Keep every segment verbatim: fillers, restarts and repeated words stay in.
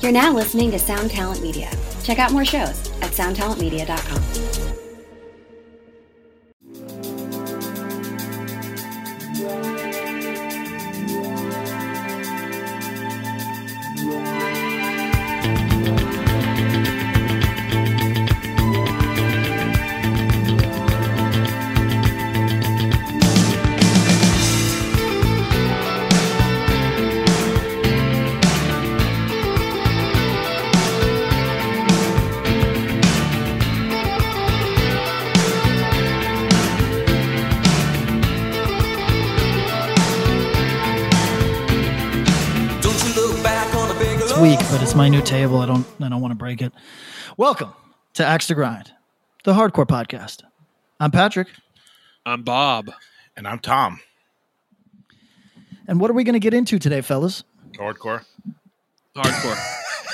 You're now listening to Sound Talent Media. Check out more shows at sound talent media dot com. Week, but it's my new table. I don't I don't want to break it. Welcome to Axe to Grind, the hardcore podcast. I'm Patrick. I'm Bob. And I'm Tom. And what are we going to get into today, fellas? Hardcore. Hardcore.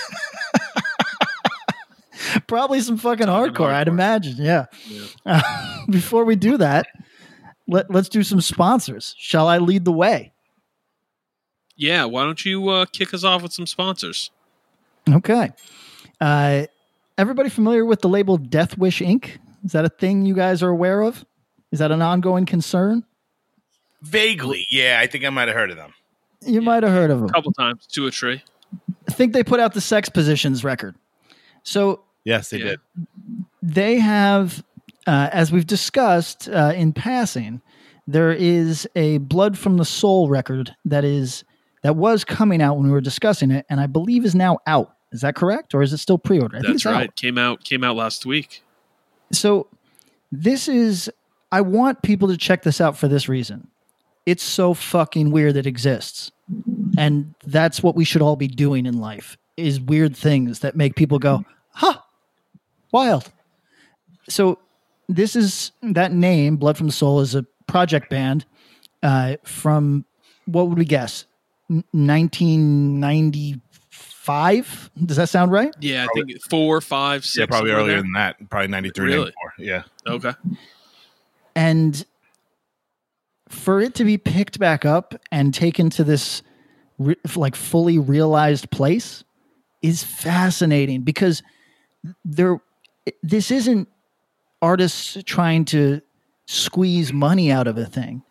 Probably some fucking hardcore, hardcore, I'd imagine. Yeah. yeah. Uh, before we do that, let, let's do some sponsors. Shall I lead the way? Yeah, why don't you uh, kick us off with some sponsors? Okay. Uh, everybody familiar with the label Death Wish Incorporated? Is that a thing you guys are aware of? Is that an ongoing concern? Vaguely, yeah. I think I might have heard of them. You yeah. might have heard of them. A couple times, to a tree. I think they put out the Sex Positions record. So yes, they yeah. did. They have, uh, as we've discussed uh, in passing, there is a Blood from the Soul record that is... that was coming out when we were discussing it, and I believe is now out. Is that correct, or is it still pre-order? I That's think it's right. Out. Came out came out last week. So this is. I want people to check this out for this reason. It's so fucking weird it exists, and that's what we should all be doing in life: is weird things that make people go, "Huh, wild." So this is that name. Blood from the Soul is a project band uh, from what would we guess? nineteen ninety-five? Does that sound right? Yeah, probably. I think four, five, six. Yeah, probably earlier there. than that. Probably ninety-three, really? ninety-four. Yeah. Okay. And for it to be picked back up and taken to this re- like fully realized place is fascinating because there, this isn't artists trying to squeeze money out of a thing.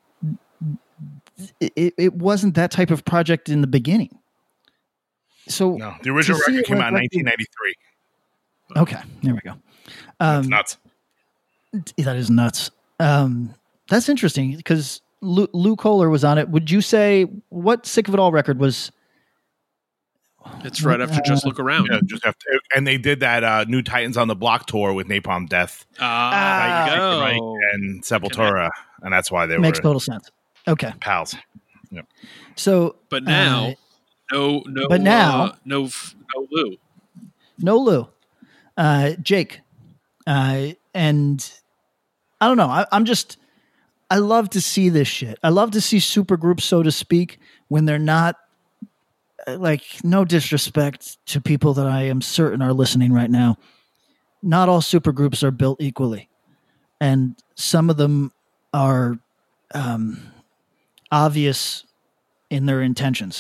It, it wasn't that type of project in the beginning. So no, the original record came out in nineteen ninety-three. Okay, there we go. Um, that's nuts. That is nuts. Um, that's interesting because Lou, Lou Kohler was on it. Would you say what Sick of It All record was? It's right after uh, Just Look Around. Yeah, just after, and they did that uh, New Titans on the Block tour with Napalm Death. Ah, uh, right, and Sepultura, and that's why they makes were total sense. Okay, pals. Yep. So, but now, uh, no, no, but now, uh, no, no Lou, no Lou, uh, Jake, uh, and I don't know. I, I'm just, I love to see this shit. I love to see supergroups, so to speak, when they're not like, no disrespect to people that I am certain are listening right now. Not all supergroups are built equally, and some of them are. Um, obvious in their intentions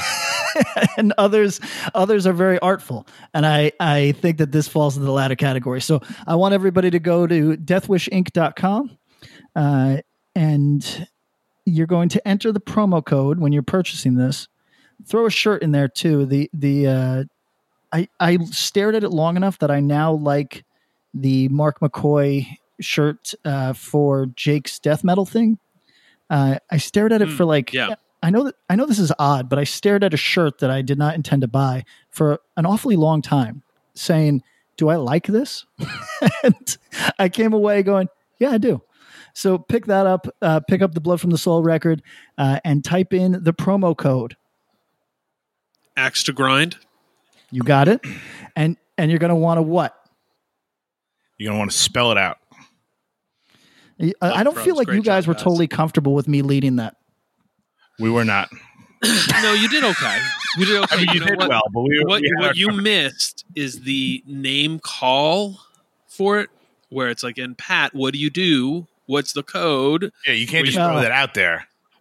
and others others are very artful, and I, I think that this falls in the latter category. So I want everybody to go to death wish inc dot com uh, and you're going to enter the promo code when you're purchasing this. Throw a shirt in there too. The the uh, I, I stared at it long enough that I now like the Mark McCoy shirt uh, for Jake's death metal thing. Uh, I stared at it mm, for like, yeah. I know that I know this is odd, but I stared at a shirt that I did not intend to buy for an awfully long time saying, do I like this? And I came away going, yeah, I do. So pick that up, uh, pick up the Blood from the Soul record uh, and type in the promo code. Axe to Grind. You got it. And, and you're going to want to what? You're going to want to spell it out. I, I don't feel like you guys were totally comfortable with me leading that. We were not. No, you did okay. You did okay. I mean, you, you know did what, well, but we, what, we what you missed is the name call for it, where it's like, and Pat, what do you do? What's the code? Yeah, you can't just no. throw that out there.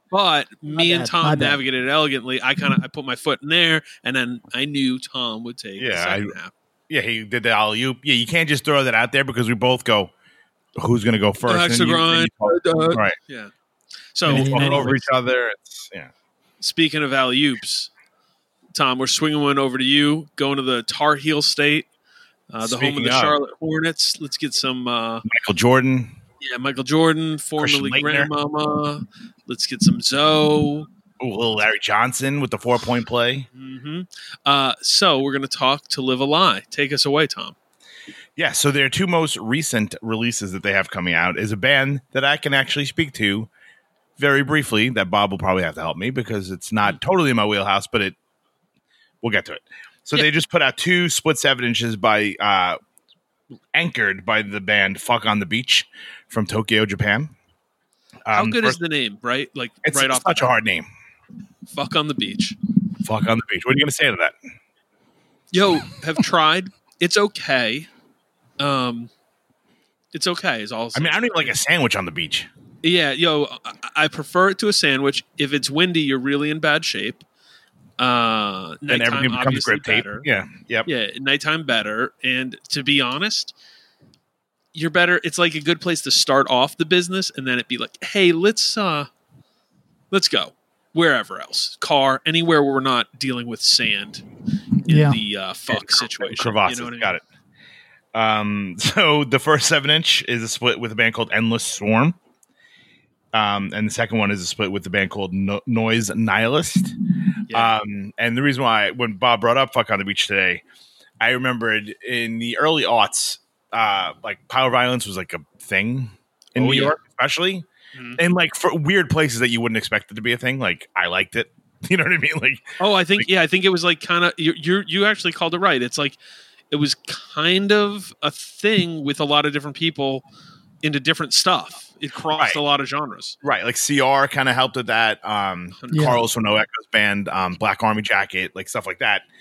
But me and bad, my Tom bad. navigated it elegantly. I kind of I put my foot in there, and then I knew Tom would take the Yeah, second I- half. Yeah, he did the alley oop. Yeah, you can't just throw that out there because we both go, who's going to go first? Extra And you- grind. and you talk- Uh, right. Yeah. So And And then talk anyways. over each other. It's, yeah. speaking of alley oops, Tom, we're swinging one over to you. Going to the Tar Heel State, uh, the home of Speaking the of. Charlotte Hornets. Let's get some. Uh, Michael Jordan. yeah, Michael Jordan, formerly Christian Laettner. Grandmama. Let's get some Zoe. Ooh, little Larry Johnson with the four point play. hmm Uh, so we're going to talk to Live a Lie. Take us away, Tom. Yeah, so their two most recent releases that they have coming out is a band that I can actually speak to very briefly. That Bob will probably have to help me because it's not totally in my wheelhouse, but it we'll get to it. So Yeah. they just put out two split seven inches by uh, anchored by the band Fuck on the Beach from Tokyo, Japan. How Um, good is first- the name, right? Like It's, right it's off the such a bat. hard name. Fuck on the beach. Fuck on the Beach. What are you going to say to that? Yo, have tried. It's okay. Um, it's okay. Is all. I mean, I don't even like a sandwich on the beach. Yeah, yo, I, I prefer it to a sandwich. If it's windy, you're really in bad shape. Uh, Then nighttime, everything becomes obviously grip tape. better. Yeah. Yep. Yeah, nighttime better. And to be honest, you're better. It's like a good place to start off the business, and then it be like, hey, let's uh, let's go wherever else, car, anywhere where we're not dealing with sand in Yeah. the uh, fuck situation. Crevasses. You know what I mean? Got it. Um, so the first seven inch is a split with a band called Endless Swarm. Um, and the second one is a split with the band called no- Noise Nihilist. Yeah. Um, and the reason why, when Bob brought up Fuck on the Beach today, I remembered in the early aughts, uh, like power violence was like a thing in Oh, New yeah. York, especially. Mhm. And like for weird places that you wouldn't expect it to be a thing. Like I liked it. You know what I mean? Like, Oh, I think yeah, I think it was like kind of you you you actually called it right. It's like it was kind of a thing with a lot of different people into different stuff. It crossed Right. a lot of genres. right. Like C R kind of helped with that. Um, Yeah. Carlos from No Echoes band, um, Black Army Jacket, like stuff like that.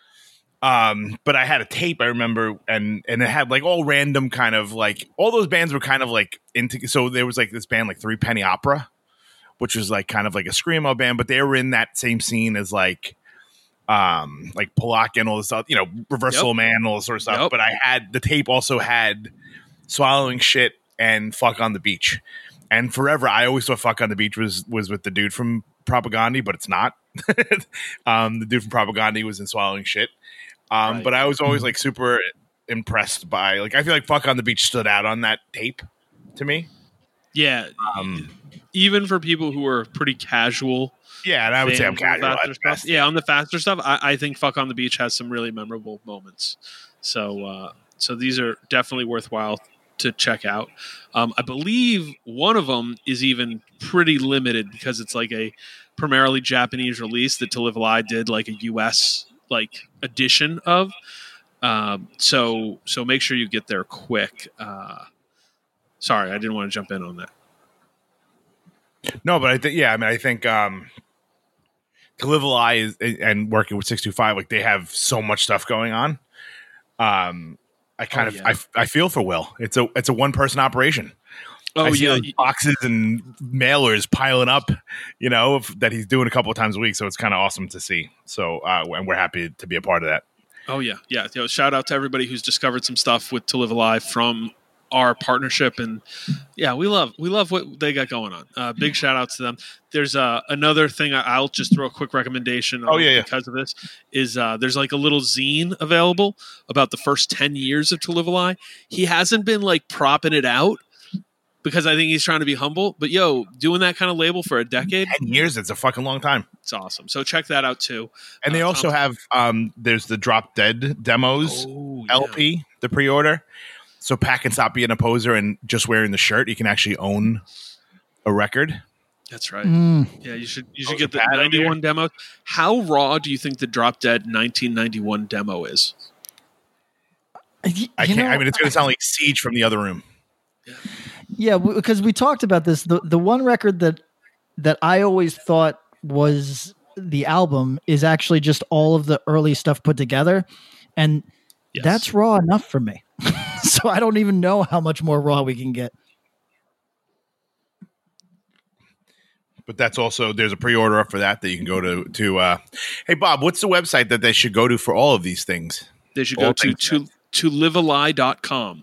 Um, but I had a tape I remember, and and it had like all random kind of like all those bands were kind of like into. So there was like this band like Three Penny Opera, which was like kind of like a screamo band, but they were in that same scene as like um like Polak and all this stuff, you know, Reversal Yep. Man and all this sort of stuff. Yep. But I had the tape also had Swallowing Shit and Fuck on the Beach. And forever I always thought Fuck on the Beach was was with the dude from Propaganda, but it's not. um the dude from Propaganda was in Swallowing Shit. Um Right. but I was always like super impressed by like I feel like Fuck on the Beach stood out on that tape to me. Yeah, Um even for people who are pretty casual. yeah, and I would say I'm fans of the casual faster at stuff. best. Yeah, on the faster stuff, I, I think "Fuck on the Beach" has some really memorable moments. So, uh, so these are definitely worthwhile to check out. Um, I believe one of them is even pretty limited because it's like a primarily Japanese release that To Live a Lie did like a U S like edition of. Um, so, so make sure you get there quick. Uh, sorry, I didn't want to jump in on that. No, but I think yeah, I mean I think um To Live a Lie is and working with six two five, like they have so much stuff going on. Um I kind Oh, of yeah. I, I feel for Will. It's a it's a one person operation. Oh I see yeah, those boxes and mailers piling up, you know, of, that he's doing a couple of times a week. So it's kind of awesome to see. So uh, and we're happy to be a part of that. Oh yeah, yeah. You know, shout out to everybody who's discovered some stuff with To Live Alive from our partnership, and yeah, we love we love what they got going on. Uh, big shout out to them. There's uh, another thing I- I'll just throw a quick recommendation. Oh, on yeah, yeah. because of this is uh, there's like a little zine available about the first ten years of To Live Alive. He hasn't been like propping it out because I think he's trying to be humble. But yo, doing that kind of label for a decade, Ten years, it's a fucking long time. it's awesome. So check that out too. And they Uh, also Tom- have um there's the Drop Dead demos. Oh, yeah. L P, the pre-order. So Pack and Stop being a poser and just wearing the shirt, you can actually own a record. That's right. Mm. Yeah, you should you should Oh, get the pad over ninety-one demo. How raw do you think the Drop Dead nineteen ninety-one demo is? Y- I you can't. know, I mean, it's going to sound like Siege from the other room. Yeah, because we talked about this. The the one record that that I always thought was the album is actually just all of the early stuff put together, and Yes. that's raw enough for me. So I don't even know how much more raw we can get. but that's also there's a pre-order up for that that you can go to to. Uh, hey Bob, what's the website that they should go to for all of these things? They should All go to to to live a lie dot com.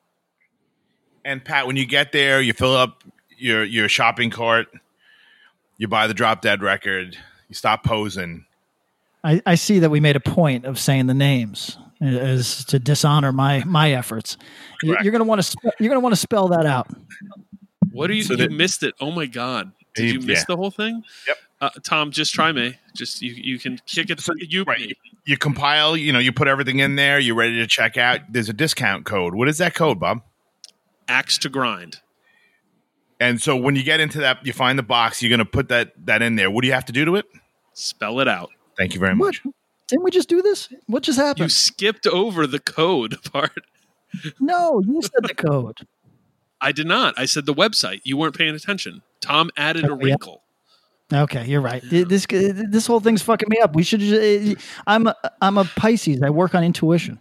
And Pat, when you get there, you fill up your your shopping cart, you buy the Drop Dead record, you stop posing. I, I see that we made a point of saying the names as to dishonor my my efforts. You, Correct. you're going to want to spe- you're going to want to spell that out. What are you? So you that- missed it. Oh my god! Did you, You- miss yeah. the whole thing? Yep. Uh, Tom, just try me. Just you. You can kick it. So- you. right. me. You compile, you know, you put everything in there, you're ready to check out. There's a discount code. What is that code, Bob? Axe to grind. And so when you get into that, you find the box, you're going to put that that in there. What do you have to do to it? Spell it out. Thank you very What? much. Didn't we just do this? What just You happened? skipped over the code part. No, you said the code. I did not. I said the website. You weren't paying attention. Tom added a Oh, yeah. wrinkle. Okay, you're right. This this whole thing's fucking me up. We should. Just, I'm a, I'm a Pisces. I work on intuition.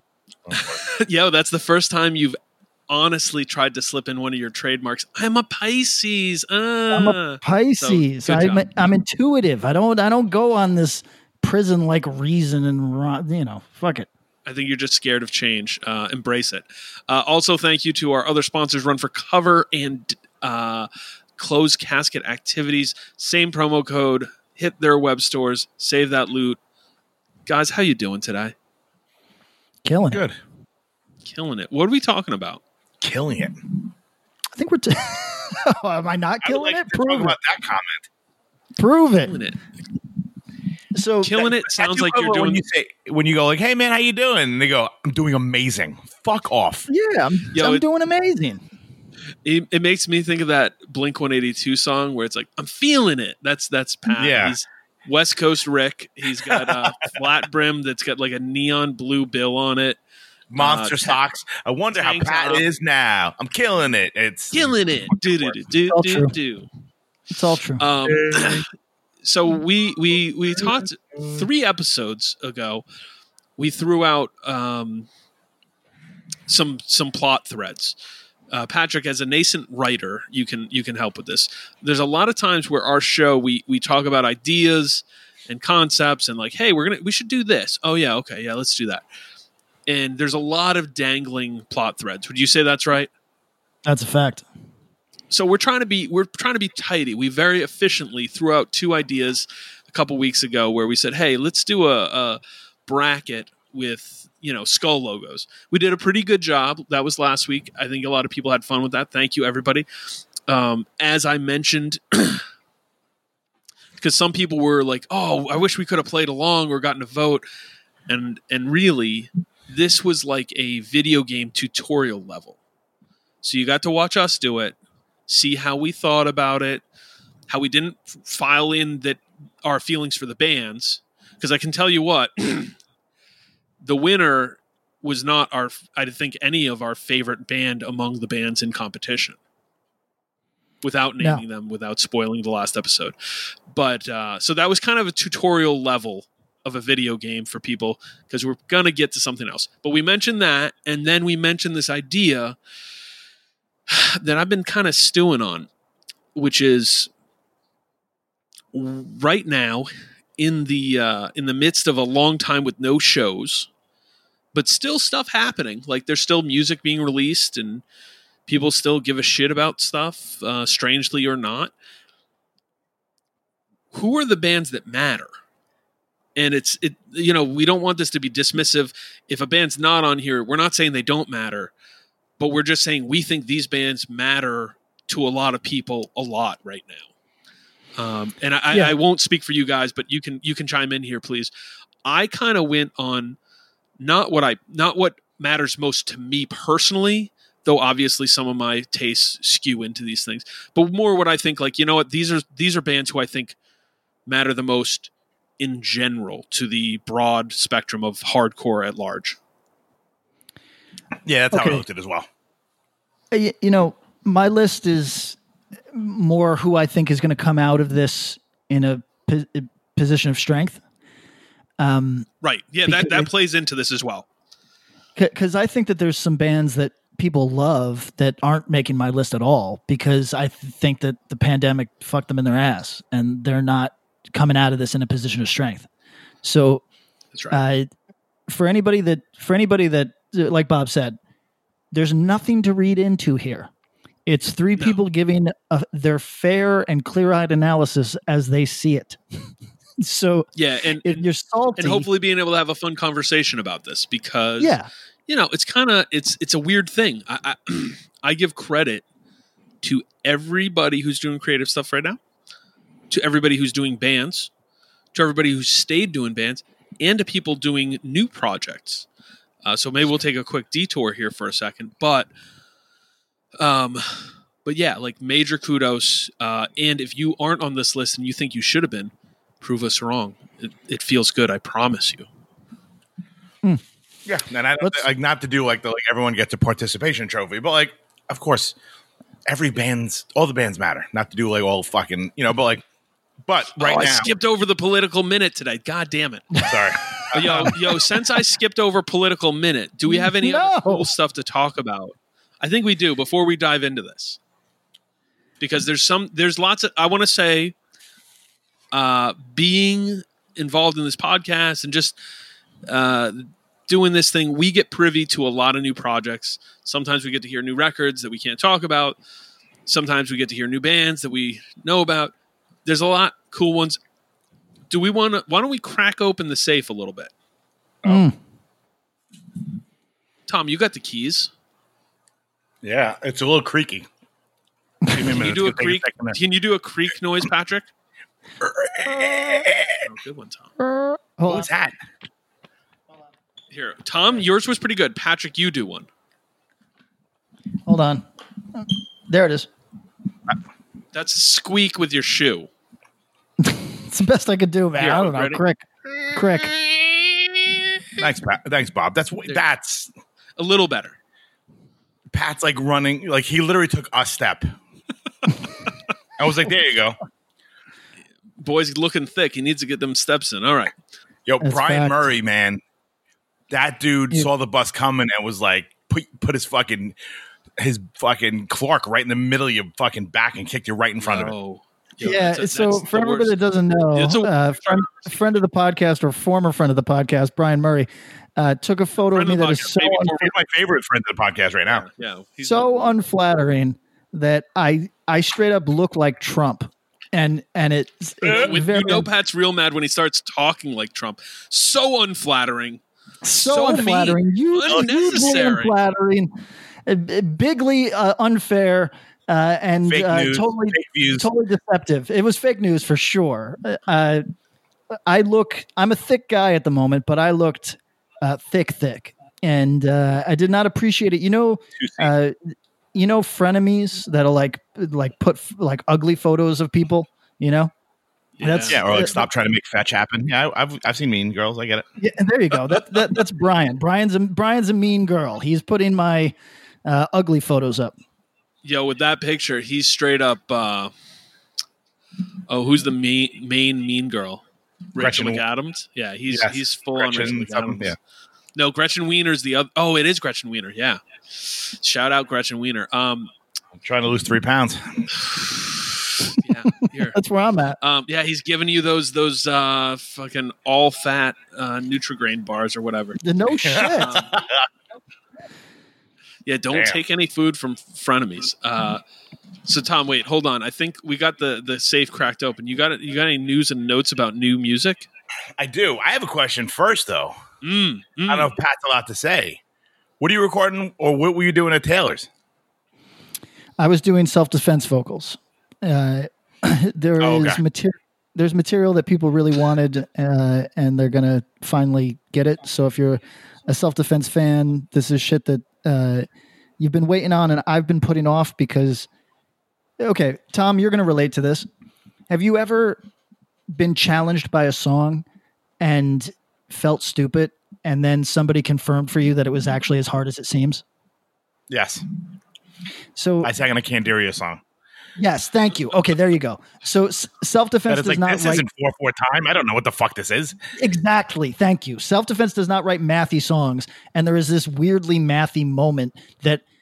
Yo, that's the first time you've honestly tried to slip in one of your trademarks. I'm a Pisces. Uh. I'm a Pisces. so, good I'm job. I'm intuitive. I don't I don't go on this prison like reason and ro- you know fuck it. I think you're just scared of change. Uh, embrace it. Uh, also, thank you to our other sponsors, Run for Cover and uh, Closed Casket Activities. Same promo code. Hit their web stores. Save that loot. Guys, how you doing today? Killing it. Good. Killing it. What are we talking about? Killing it. I think we're. T- oh, am I not I would killing like it? to talk Prove it. about that comment. Prove Killing it. it. So Killing it That's sounds like you're equivalent doing. when you say when you go like, "Hey man, how you doing?" And they go, "I'm doing amazing." Fuck off. yeah, I'm, Yo, I'm it- doing amazing. It, it makes me think of that Blink one eighty-two song where it's like, I'm feeling it. That's that's Pat. Yeah. He's West Coast Rick. He's got a flat brim that's got like a neon blue bill on it. Monster Uh, socks. I wonder how tank Pat top. is now. I'm killing it. It's Killing it. Do do do do all do true. do. It's all true. Um, so we we we talked three episodes ago. We threw out um, some some plot threads. Uh, Patrick, as a nascent writer, you can you can help with this. There's a lot of times where our show we we talk about ideas and concepts and like, hey, we're gonna we should do this. Oh yeah, okay, yeah, let's do that. And there's a lot of dangling plot threads. Would you say that's right? That's a fact. So we're trying to be we're trying to be tidy. We very efficiently threw out two ideas a couple weeks ago where we said, "Hey, let's do a, a bracket with you know skull logos." We did a pretty good job. That was last week. I think a lot of people had fun with that. Thank you, everybody. Um, as I mentioned, because some people were like, "Oh, I wish we could have played along or gotten a vote," and and really, this was like a video game tutorial level. So you got to watch us do it. See how we thought about it, how we didn't f- file in that our feelings for the bands. Because I can tell you what, the winner was not our, I think, any of our favorite band among the bands in competition. Without No. naming them, without spoiling the last episode. But uh, so that was kind of a tutorial level of a video game for people because we're going to get to something else. But we mentioned that, and then we mentioned this idea that I've been kind of stewing on, which is right now in the uh, in the midst of a long time with no shows, but still stuff happening. Like there's still music being released and people still give a shit about stuff, uh, strangely or not. Who are the bands that matter? And it's it you know we don't want this to be dismissive. If a band's not on here, we're not saying they don't matter. But we're just saying we think these bands matter to a lot of people a lot right now. Um, and I, Yeah. I won't speak for you guys, but you can you can chime in here, please. I kind of went on not what I not what matters most to me personally, though obviously some of my tastes skew into these things, but more what I think like, you know what, these are these are bands who I think matter the most in general to the broad spectrum of hardcore at large. Yeah, that's how Okay. I looked at it as well. Uh, y- You know, my list is more who I think is going to come out of this in a po- a position of strength. Um, Right. Yeah, that, that Because- plays into this as well. because I think that there's some bands that people love that aren't making my list at all because I th- think that the pandemic fucked them in their ass and they're not coming out of this in a position of strength. So, That's right. uh, for anybody that, for anybody that, like Bob said, there's nothing to read into here. It's three No. people giving a, their fair and clear-eyed analysis as they see it. So yeah, and if you're salty, and hopefully being able to have a fun conversation about this because yeah, you know, it's kind of it's it's a weird thing. I, I I give credit to everybody who's doing creative stuff right now, to everybody who's doing bands, to everybody who's stayed doing bands, and to people doing new projects. Uh, so maybe we'll take a quick detour here for a second, but um, but yeah, like major kudos. Uh, and if you aren't on this list and you think you should have been, prove us wrong. It, it feels good. I promise you. Hmm. Yeah, and I don't Let's- like not to do like the like everyone gets a participation trophy, but like of course every band's all the bands matter. Not to do like all fucking you know, but like but right oh, I now, skipped over the political minute today. God damn it. sorry, yo, yo, since I skipped over political minute, do we have any No. other cool stuff to talk about? I think we do before we dive into this. Because there's some there's lots of I want to say uh, being involved in this podcast and just uh, doing this thing, we get privy to a lot of new projects. Sometimes we get to hear new records that we can't talk about. Sometimes we get to hear new bands that we know about. There's a lot of cool ones. Do we want to? Why don't we crack open the safe a little bit? Mm. Tom, you got the keys. yeah, it's a little creaky. Give me a Can minute, you do a it's gonna creak? take second Can you do a creak noise, Patrick? Oh, good one, Tom. Hold What on. was that? Here, Tom, yours was pretty good. Patrick, you do one. Hold on. There it is. That's a squeak with your shoe. It's the best I could do, man. Here, I don't know. ready? Crick. Crick. Thanks, Pat. Thanks, Bob. That's that's A little better. Pat's like running, like he literally took a step. I was like, there you go. Boy's looking thick. He needs to get them steps in. All right. Yo, That's Brian fact. Murray, man, that dude Yeah. saw the bus coming and was like, put put his fucking his fucking Clark right in the middle of your fucking back and kicked you right in front of it. Oh. Yo, Yeah, that's- so that's for the everybody that worst. doesn't know, It's a- uh, friend, friend of the podcast or former friend of the podcast, Brian Murray, uh, took a photo Friend of me of the that is podcast, so maybe un- for- He's my favorite friend of the podcast right now. Yeah. he's so not- unflattering that I I straight up look like Trump, and and it's, it's With, very you know, Pat's real mad when he starts talking like Trump. So unflattering. so, so unflattering, mean, you unnecessary. unflattering, uh, bigly uh, unfair, uh, and Fake uh, news, totally fake views. totally deceptive. It was fake news for sure. Uh, I look, I'm a thick guy at the moment, but I looked uh, thick, thick, and uh, I did not appreciate it. You know, uh, you know, frenemies that'll like like put f- like ugly photos of people. You know, Yeah. That's- Yeah, or like stop trying to make fetch happen. Yeah, I, I've I've seen Mean Girls. I get it. yeah, and there you go. That, that that's Brian. Brian's a, Brian's a mean girl. He's putting my uh, ugly photos up. Yo, with that picture, he's straight up. Uh, oh, who's the main, main mean girl? Rachel Gretchen- McAdams. Yeah, he's Yes, he's full Gretchen on Rachel something, McAdams. yeah. No, Gretchen Wiener's the other. Oh, it is Gretchen Wiener. Yeah. Shout out Gretchen Wiener. Um, I'm trying to lose three pounds. yeah, here. That's where I'm at. Um, yeah, he's giving you those those uh, fucking all fat uh, Nutrigrain bars or whatever. No shit. Yeah, don't Damn. take any food from frenemies. Uh, so Tom, wait, hold on. I think we got the the safe cracked open. You got it. You got any news and notes about new music? I do. I have a question first, though. Mm, mm. I don't know if Pat's allowed to say. What are you recording, or what were you doing at Taylor's? I was doing self defense vocals. Uh, there Oh, is okay. material. There's material that people really wanted, uh, and they're gonna finally get it. So if you're a self defense fan, this is shit that uh, you've been waiting on, and I've been putting off because. Okay, Tom, you're gonna relate to this. Have you ever been challenged by a song and felt stupid, and then somebody confirmed for you that it was actually as hard as it seems? Yes, So I sang on a Candiria song. yes, thank you. Okay, there you go. So s- self That defense is does like not this write isn't four four time. I don't know what the fuck this is. exactly. Thank you. Self defense does not write mathy songs, and there is this weirdly mathy moment that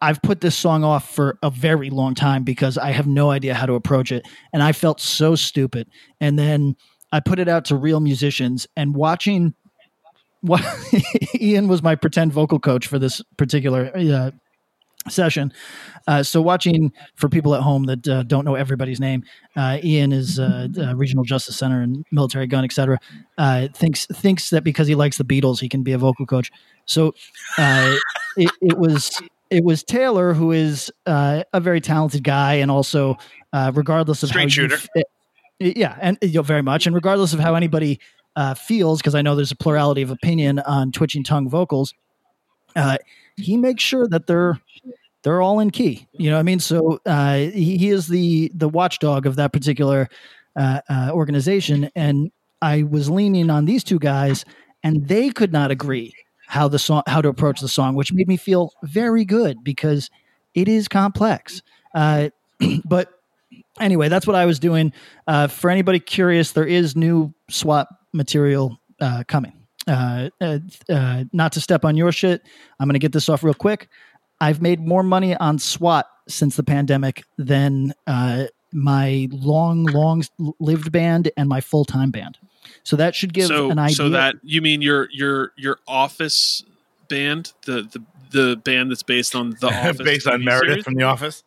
I've put this song off for a very long time because I have no idea how to approach it. And I felt so stupid. And then I put it out to real musicians, and watching what Ian was my pretend vocal coach for this particular uh, session. Uh, so watching, for people at home that uh, don't know everybody's name, uh, Ian is uh, uh, Regional Justice Center and military gun, et cetera. Uh, thinks thinks that because he likes the Beatles, he can be a vocal coach. So uh, it, it was it was Taylor, who is uh, a very talented guy, and also uh, regardless of Straight how shooter. you fit, yeah, and you know, very much, and regardless of how anybody uh, feels, because I know there's a plurality of opinion on twitching tongue vocals, uh, he makes sure that they're they're all in key. You know what I mean? So uh, he, he is the the watchdog of that particular uh, uh, organization, and I was leaning on these two guys, and they could not agree how the song, how to approach the song, which made me feel very good because it is complex. Uh, but anyway, that's what I was doing. Uh, for anybody curious, there is new SWAT material uh, coming. Uh, uh, uh, not to step on your shit, I'm going to get this off real quick. I've made more money on SWAT since the pandemic than uh, my long, long lived band and my full time band. So that should give so, an idea. So that you mean your your your Office band, the the, the band that's based on the Office, based on Meredith series? from The Office.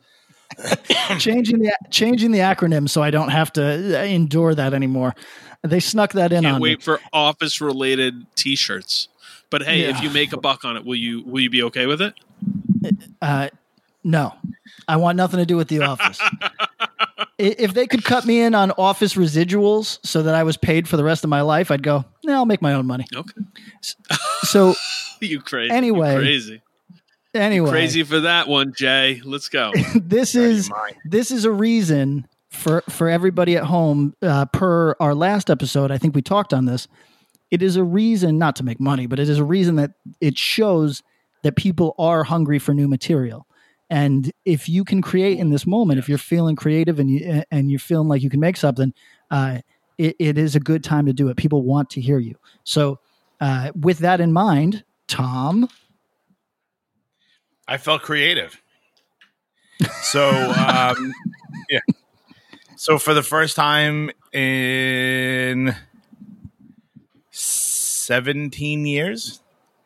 changing the changing the acronym so I don't have to endure that anymore. They snuck that in Can't on wait me. for Office related T-shirts. But hey, Yeah. if you make a buck on it, will you will you be okay with it? Uh, no, I want nothing to do with The Office. I- if they could cut me in on Office residuals so that I was paid for the rest of my life, I'd go, no, I'll make my own money. Okay. So you crazy. Anyway. You crazy. anyway, Crazy for that one, Jay. Let's go. this is mind. this is a reason for for everybody at home. Uh, per our last episode, I think we talked on this. It is a reason not to make money, but it is a reason that it shows that people are hungry for new material. And if you can create in this moment, if you're feeling creative and you and you're feeling like you can make something, uh, it, it is a good time to do it. People want to hear you. So, uh, with that in mind, Tom. I felt creative. So, um, yeah. So for the first time in seventeen years,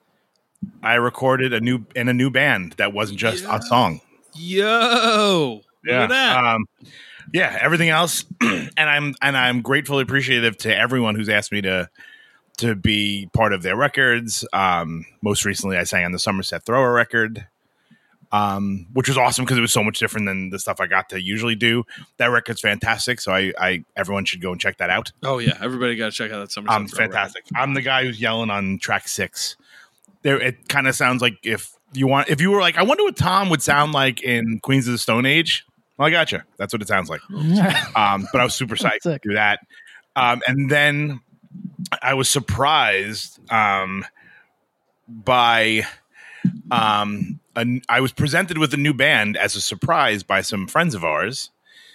I recorded a new in a new band that wasn't just Yeah. a song. Yo. Look Yeah. at that. Um, yeah. Everything else, and I'm and I'm gratefully appreciative to everyone who's asked me to to be part of their records. Um, most recently, I sang on the Somerset Thrower record. Um, which was awesome because it was so much different than the stuff I got to usually do. That record's fantastic, so I, I everyone should go and check that out. Oh yeah, everybody got to check out that summer. Um, fantastic. I'm the guy who's yelling on track six. There, it kind of sounds like if you want, if you were like, I wonder what Tom would sound like in Queens of the Stone Age. Well, I gotcha. That's what it sounds like. Um, but I was super psyched to Sick. do that. Um, and then I was surprised um, by. Um, a, I was presented with a new band as a surprise by some friends of ours.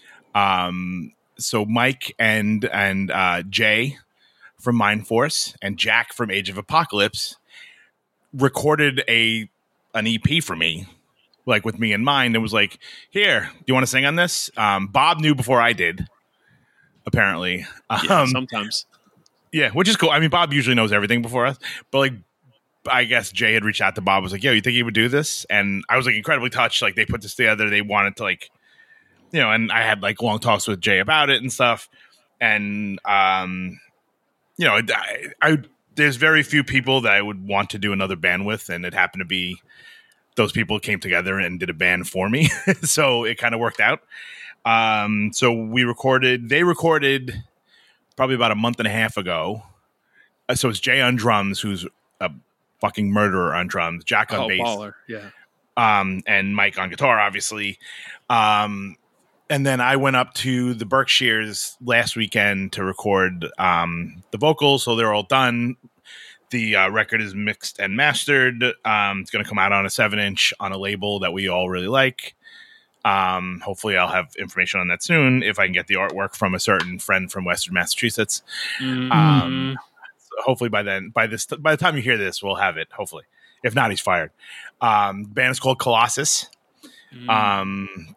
Um, so Mike and and uh, Jay from Mind Force and Jack from Age of Apocalypse recorded a an E P for me, like with me in mind, and was like, "Here, do you want to sing on this?" Um, Bob knew before I did, apparently. Yeah, Um, sometimes. yeah, which is cool. I mean, Bob usually knows everything before us, but like. I guess Jay had reached out to Bob, was like, yo, you think he would do this? And I was like incredibly touched. Like they put this together. They wanted to like, you know, and I had like long talks with Jay about it and stuff. And, um, you know, I, I, there's very few people that I would want to do another band with. And it happened to be those people came together and did a band for me. So it kind of worked out. Um, so we recorded, they recorded probably about a month and a half ago. Uh, so it's Jay on drums, who's a fucking murderer on drums, Jack on Oh, bass, baller. Yeah. um, and Mike on guitar, obviously. Um, and then I went up to the Berkshires last weekend to record um, the vocals, so they're all done. The uh, record is mixed and mastered. Um, it's going to come out on a seven inch on a label that we all really like. Um, hopefully I'll have information on that soon if I can get the artwork from a certain friend from Western Massachusetts. Mm. Um, hopefully by then, by this, by the time you hear this, we'll have it. Hopefully, if not, he's fired. Um, the band is called Colossus. Mm. Um,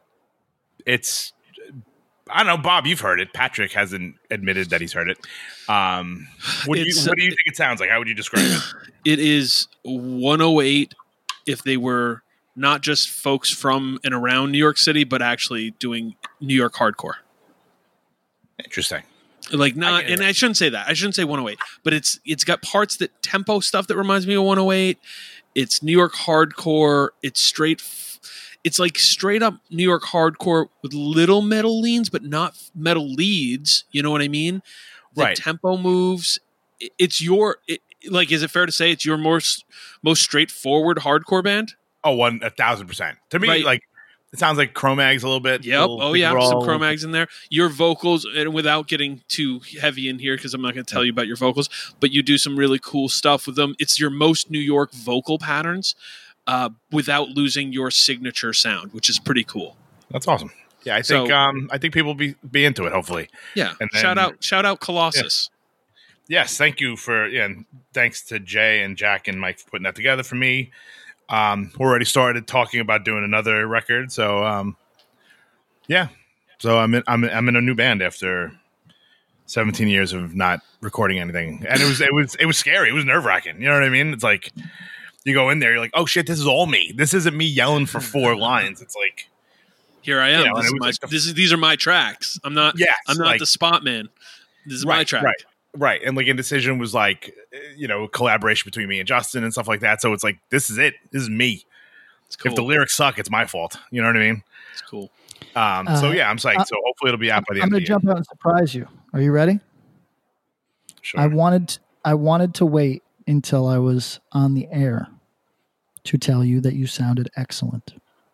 it's I don't know, Bob. You've heard it. Patrick hasn't admitted that he's heard it. Um, what do you It's, what do you think it sounds like? How would you describe it? It is one oh eight if they were not just folks from and around New York City, but actually doing New York hardcore. Interesting. Like not, I and I shouldn't say that. I shouldn't say one oh eight, but it's it's got parts that tempo stuff that reminds me of one oh eight. It's New York hardcore. It's straight. F- it's like straight up New York hardcore with little metal leans, but not metal leads. You know what I mean? The Right. tempo moves. It, it's your it, like. Is it fair to say it's your most most straightforward hardcore band? Oh, one a thousand percent. To me, Right. like it sounds like Cro-Mags a little bit. Yep. Little Oh big yeah. roll. Some Cro-Mags in there. Your vocals, and without getting too heavy in here, because I'm not going to tell you about your vocals, but you do some really cool stuff with them. It's your most New York vocal patterns, uh, without losing your signature sound, which is pretty cool. That's awesome. Yeah, I think So- um, I think people will be be into it. Hopefully, Yeah. And then- shout out, shout out, Colossus. yes. Thank you for yeah. And thanks to Jay and Jack and Mike for putting that together for me. Um, we already started talking about doing another record, so um, yeah. So I'm in, I'm in, I'm in a new band after seventeen years of not recording anything, and it was it was it was scary. It was nerve wracking. You know what I mean? It's like you go in there, you're like, oh shit, this is all me. This isn't me yelling for four lines. It's like Here I am. You know, and this, it is my, was like the- this is these are my tracks. I'm not. Yes, I'm not like- the spot man. This is my right, track. right, right. And like Indecision was like you know collaboration between me and Justin and stuff like that. So it's like this is it. This is me. It's cool. If the lyrics suck, it's my fault. You know what I mean? It's cool. Um, Uh, so yeah, I'm psyched. uh, so hopefully it'll be out by the I'm end going of to the year. jump out and surprise you. Are you ready? Sure. I wanted I wanted to wait until I was on the air to tell you that you sounded excellent.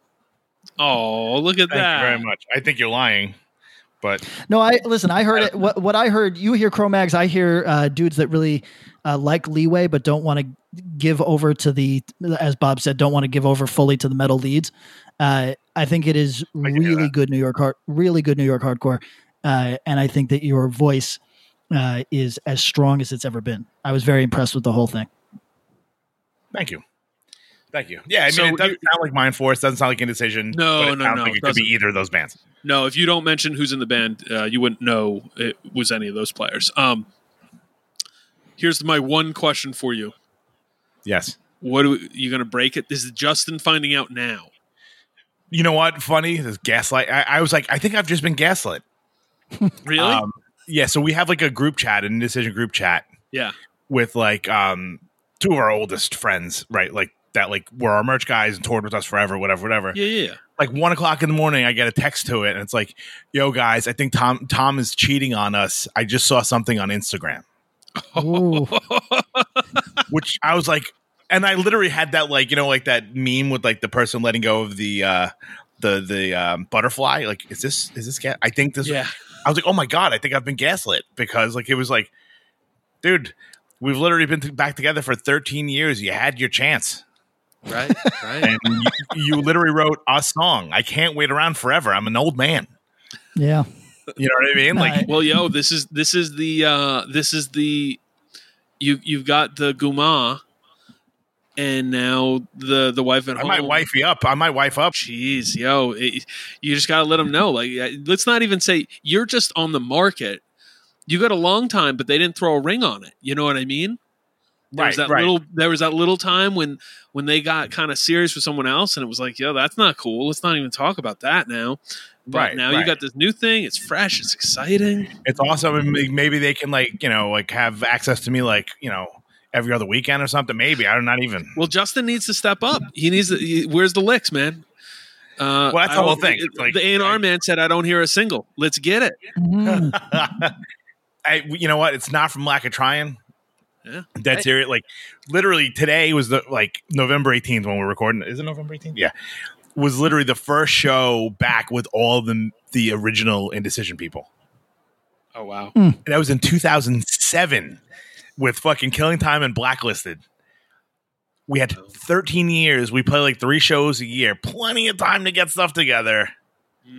Oh, look at Thank that. you very much. I think you're lying, but No, I listen. I heard it. What, what I heard, you hear Cro-Mags. I hear uh, dudes that really uh, like leeway, but don't want to give over to the, as Bob said, don't want to give over fully to the metal leads. Uh, I think it is can hear really that. good New York hard, really good New York hardcore, uh, and I think that your voice uh, is as strong as it's ever been. I was very impressed with the whole thing. thank you. Thank you. Yeah, I mean, So it doesn't you- sound like Mind Force. Doesn't sound like Indecision. No, but it no, sounds no, like it it could be doesn't. either of those bands. No, if you don't mention who's in the band, uh, you wouldn't know it was any of those players. Um, here's my one question for you: Yes. What are you going to break it? This is Justin finding out now. You know what? Funny, this gaslight. I, I was like, I think I've just been gaslit. Really? Um, yeah. So we have like a group chat, an Indecision group chat yeah. with like um two of our oldest friends, right? Like that, like were our merch guys and toured with us forever, whatever, whatever. Yeah. Yeah. Like one o'clock in the morning, I get a text to it, and it's like, "Yo, guys, I think Tom Tom is cheating on us. I just saw something on Instagram." Ooh. Which I was like, and I literally had that like you know like that meme with like the person letting go of the uh the the um, butterfly. Like, is this is this gas? I think this. Yeah. I was like, oh my god, I think I've been gaslit because like it was like, dude, we've literally been t- back together for thirteen years. You had your chance, Right. Right. and you, you literally wrote a song. I can't wait around forever. I'm an old man. Yeah. You know what I mean? Like, Right. Well, yo, this is this is the uh, this is the you you've got the Guma, and now the the wife at I home. might wife you up. I might wife up. Jeez, yo, it, you just gotta let them know. Like, uh, let's not even say you're just on the market. You got a long time, but they didn't throw a ring on it. You know what I mean? There was Right, that right. little. There was that little time when when they got kind of serious with someone else, and it was like, yo, that's not cool. Let's not even talk about that now. But Right, now you right. got this new thing. It's fresh. It's exciting. It's awesome. And may- maybe they can like you know like have access to me like you know every other weekend or something. Maybe I'm not even. Well, Justin needs to step up. He needs. To, he, where's the licks, man? Uh, Well, that's I the whole don't- thing. it- It's like- the A and R I- man said, "I don't hear a single. Let's get it." Mhm. I, you know what? It's not from lack of trying. Yeah. Dead Hey. serious. Like literally today was the like November eighteenth when we're recording. Is it November eighteenth? Yeah. Was literally the first show back with all the the original Indecision people. Oh wow. And that was in two thousand seven with fucking Killing Time and Blacklisted. We had thirteen years. We play like three shows a year. Plenty of time to get stuff together. Mm.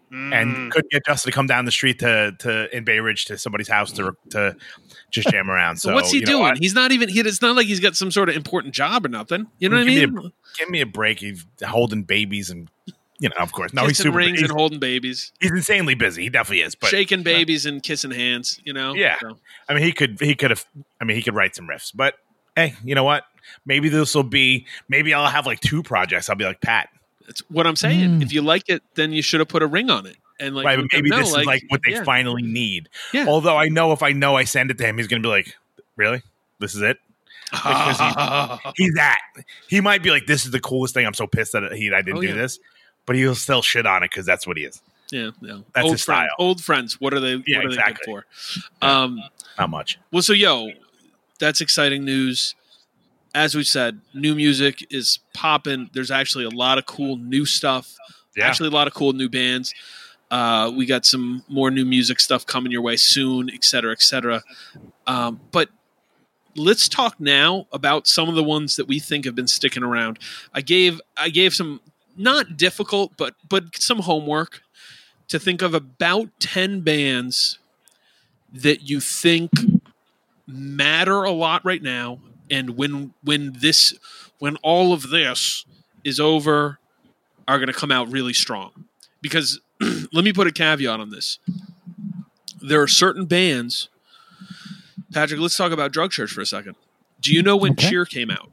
Mm. and couldn't get Justin to come down the street to to in Bay Ridge to somebody's house to to just jam around. So, so what's he you know doing? what? He's not even. He, it's not like he's got some sort of important job or nothing. You know what I give mean? Me a, give me a break. He's holding babies and you know, of course, no, he's Kissing super. rings He's, and holding babies, he's insanely busy. He definitely is. But shaking babies and kissing hands. You know, yeah. So. I mean, he could he could have. I mean, he could write some riffs. But hey, you know what? Maybe this will be. Maybe I'll have like two projects. I'll be like Pat. That's what I'm saying. Mm. If you like it, then you should have put a ring on it. And like, Right, but maybe know, this like, is like what they yeah. finally need. Yeah. Although I know if I know I send it to him, he's going to be like, "Really? This is it?" Because he, he's that. He might be like, "This is the coolest thing. I'm so pissed that he I didn't Oh, do yeah. this," but he'll still shit on it because that's what he is. Yeah, yeah. That's old his friends. style. Old friends. What are they? Yeah, what are exactly. they good for? Um, Not much. well, so yo, that's exciting news. As we said, new music is popping. There's actually a lot of cool new stuff. Yeah. Actually, a lot of cool new bands. Uh, we got some more new music stuff coming your way soon, et cetera, et cetera. Um, but let's talk now about some of the ones that we think have been sticking around. I gave I gave some not difficult, but but some homework to think of about ten bands that you think matter a lot right now, and when when this when all of this is over, are going to come out really strong. Because let me put a caveat on this. There are certain bands. Patrick, let's talk about Drug Church for a second. Do you know when Okay. Cheer came out?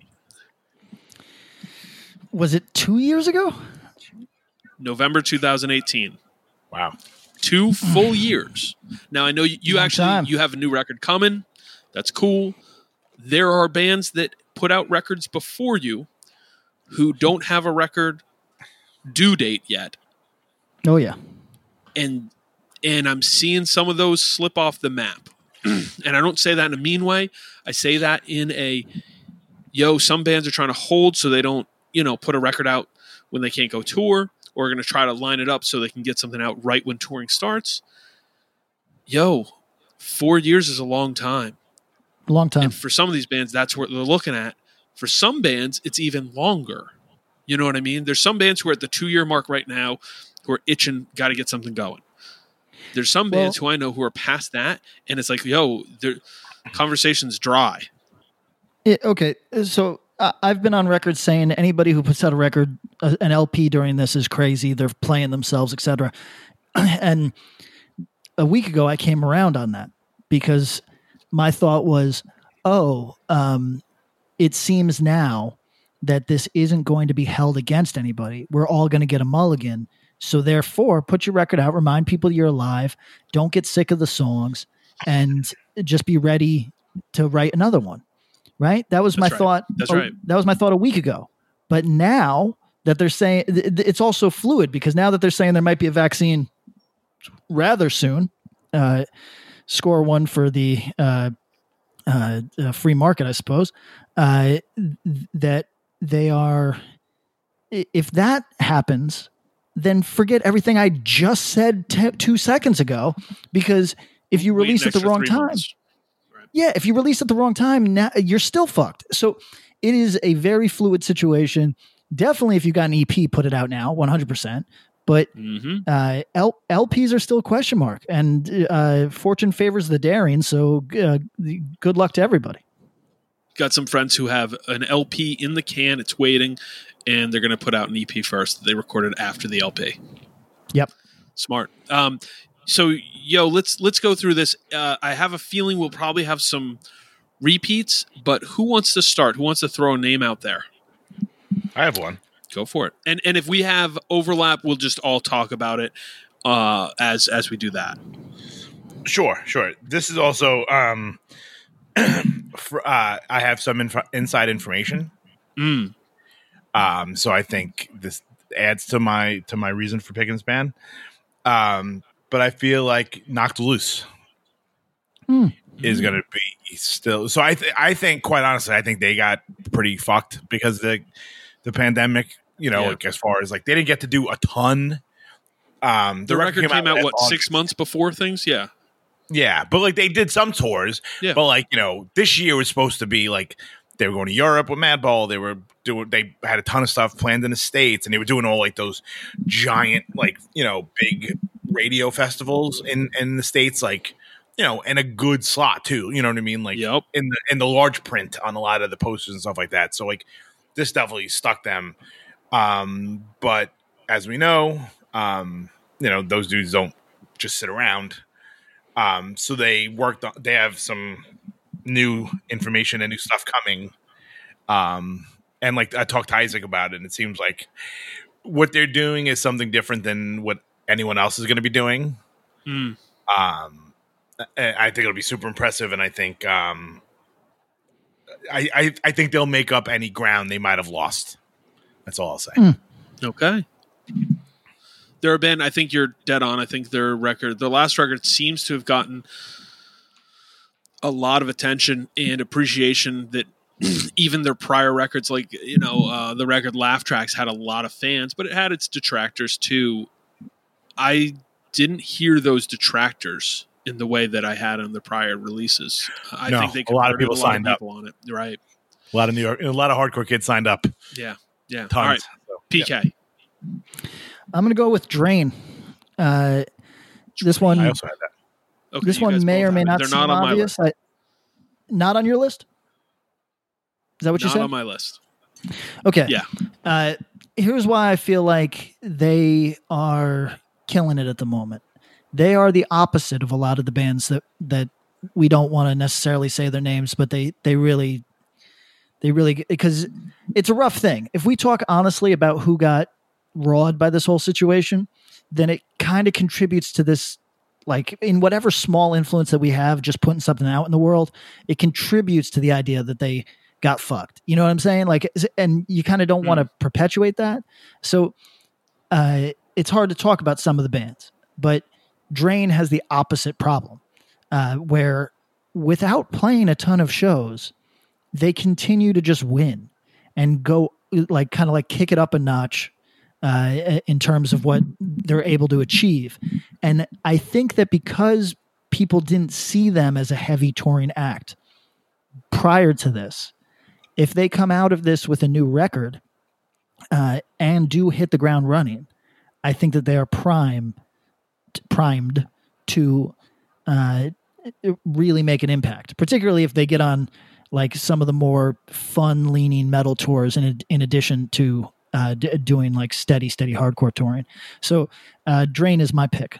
Was it two years ago? November twenty eighteen. Wow. Two full years. Now I know you, you Long actually time. you have a new record coming. That's cool. There are bands that put out records before you who don't have a record due date yet. Oh yeah. And and I'm seeing some of those slip off the map. And I don't say that in a mean way. I say that in a, yo, some bands are trying to hold so they don't, you know, put a record out when they can't go tour, or are going to try to line it up so they can get something out right when touring starts. Yo, four years is a long time. Long time. And for some of these bands, that's what they're looking at. For some bands, it's even longer. You know what I mean? There's some bands who are at the two-year mark right now who are itching, got to get something going. There's some Well- bands who I know who are past that, and it's like, yo, their conversation's dry. It, okay, so uh, I've been on record saying anybody who puts out a record, uh, an L P during this is crazy. They're playing themselves, et cetera. And a week ago, I came around on that because my thought was, oh, um, it seems now that this isn't going to be held against anybody. We're all going to get a mulligan. So therefore, put your record out, remind people you're alive, don't get sick of the songs, and just be ready to write another one. Right? That was That's my right. thought. That's oh, right. That was my thought a week ago. But now that they're saying th- th- it's also fluid, because now that they're saying there might be a vaccine rather soon, uh, score one for the uh, uh, uh, free market, I suppose, uh, th- that they are, i- if that happens, then forget everything I just said t- two seconds ago, because if you Wait an release at the extra wrong three time, months. yeah, if you release at the wrong time, now you're still fucked. So it is a very fluid situation. Definitely, if you got an E P, put it out now, one hundred percent. But Mm-hmm. uh, L- LPs are still a question mark, and uh, fortune favors the daring. So uh, good luck to everybody. Got some friends who have an L P in the can, it's waiting, and they're going to put out an E P first. They recorded after the L P. Yep. Smart. Um, so, yo, let's let's go through this. Uh, I have a feeling we'll probably have some repeats, but who wants to start? Who wants to throw a name out there? I have one. Go for it. And and if we have overlap, we'll just all talk about it uh, as as we do that. Sure, sure. This is also um, for, uh, I have some inf- inside information. Mm. Um, so I think this adds to my to my reason for picking this band. Um, but I feel like Knocked Loose Mm. is going to be still. So I th- I think, quite honestly, I think they got pretty fucked because the the pandemic. You know, Yeah. like as far as like they didn't get to do a ton. Um, The, record came out, in what, August. six months before things? Yeah. Yeah, but like they did some tours. Yeah. But like, you know, this year was supposed to be like they were going to Europe with Madball. They were doing. They had a ton of stuff planned in the States, and they were doing all like those giant, like you know, big radio festivals in in the States, like you know, and a good slot too. You know what I mean? Like Yep. in the in the large print on a lot of the posters and stuff like that. So like this definitely stuck them. Um, but as we know, um, you know, those dudes don't just sit around. Um, so they worked on, they have some new information and new stuff coming. Um, and like I talked to Isaac about it, and it seems like what they're doing is something different than what anyone else is going to be doing. Mm. Um, I think it'll be super impressive. And I think, um, I, I, I think they'll make up any ground they might have lost. That's all I'll say. Mm. Okay. There have been, I think you're dead on. I think their record, their last record seems to have gotten a lot of attention and appreciation that even their prior records, like, you know, uh, the record Laugh Tracks had a lot of fans, but it had its detractors too. I didn't hear those detractors in the way that I had on the prior releases. I No, think they a lot of converted people a lot signed of up. people on it. Right. A lot of New York, a lot of hardcore kids signed up. Yeah. Yeah. Tons. All right. So, P K. yeah. I'm going to go with Drain. Uh, this one, I also had that. Okay, this you guys one may both or may have it. not They're seem not on my obvious. list. I, not on your list? Is that what you Not said? on my list. Okay. Yeah. Uh, here's why I feel like they are killing it at the moment. They are the opposite of a lot of the bands that, that we don't want to necessarily say their names, but they, they really, they really, because it's a rough thing. If we talk honestly about who got rawed by this whole situation, then it kind of contributes to this, like in whatever small influence that we have, just putting something out in the world, it contributes to the idea that they got fucked. You know what I'm saying? Like, and you kind of don't mm. want to perpetuate that. So uh, it's hard to talk about some of the bands, but Drain has the opposite problem, uh, where without playing a ton of shows, they continue to just win and go like kind of like kick it up a notch uh, in terms of what they're able to achieve. And I think that because people didn't see them as a heavy touring act prior to this, if they come out of this with a new record uh, and do hit the ground running, I think that they are prime, primed to uh, really make an impact, particularly if they get on like some of the more fun leaning metal tours in, in addition to uh, d- doing like steady, steady hardcore touring. So uh, Drain is my pick.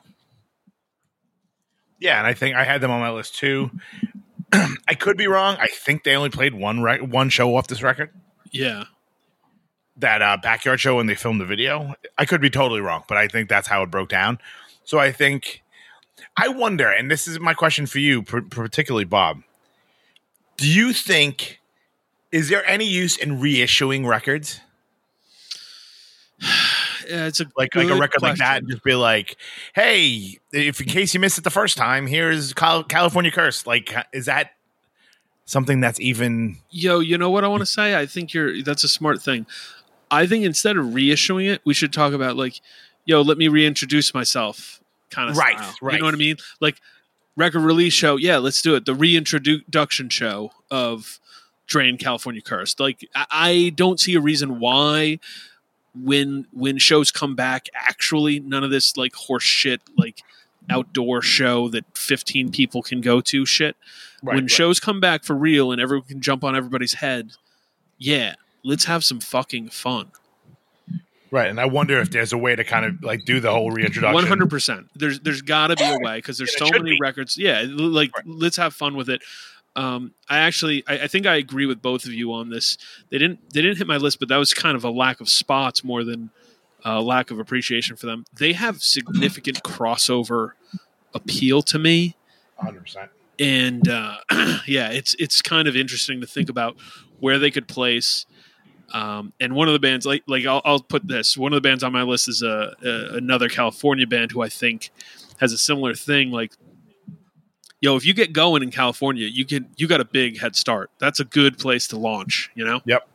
Yeah, and I think I had them on my list too. I could be wrong. I think they only played one re- one show off this record. Yeah. That uh, backyard show when they filmed the video. I could be totally wrong, but I think that's how it broke down. So I think, I wonder, and this is my question for you, particularly Bob. Do you think, is there any use in reissuing records? Yeah, it's a like like a record question. like that, and just be like, "Hey, if in case you missed it the first time, here's Cal- California Curse." Like, is that something that's even? Yo, you know what I want to say? I think you're. That's a smart thing. I think instead of reissuing it, we should talk about like, yo, let me reintroduce myself, kind of right, style. right. You know what I mean? Like record release show. Yeah, let's do it. The reintroduction show of Drain California Curse. Like, I, I don't see a reason why. When when shows come back, actually, none of this like horse shit, like outdoor show that fifteen people can go to shit. Right, when right. shows come back for real and everyone can jump on everybody's head, yeah, let's have some fucking fun. Right, and I wonder if there's a way to kind of like do the whole reintroduction. One hundred percent. There's there's got to be a way because there's Yeah, so it should many be. records. Yeah, let's Right. let's have fun with it. Um, I actually, I, I think I agree with both of you on this. They didn't, they didn't hit my list, but that was kind of a lack of spots more than a lack of appreciation for them. They have significant crossover appeal to me, one hundred percent. and uh, yeah, it's it's kind of interesting to think about where they could place. Um, and one of the bands, like like I'll, I'll put this, one of the bands on my list is a, a another California band who I think has a similar thing, like. Yo, if you get going in California, you can you got a big head start. That's a good place to launch, you know? Yep.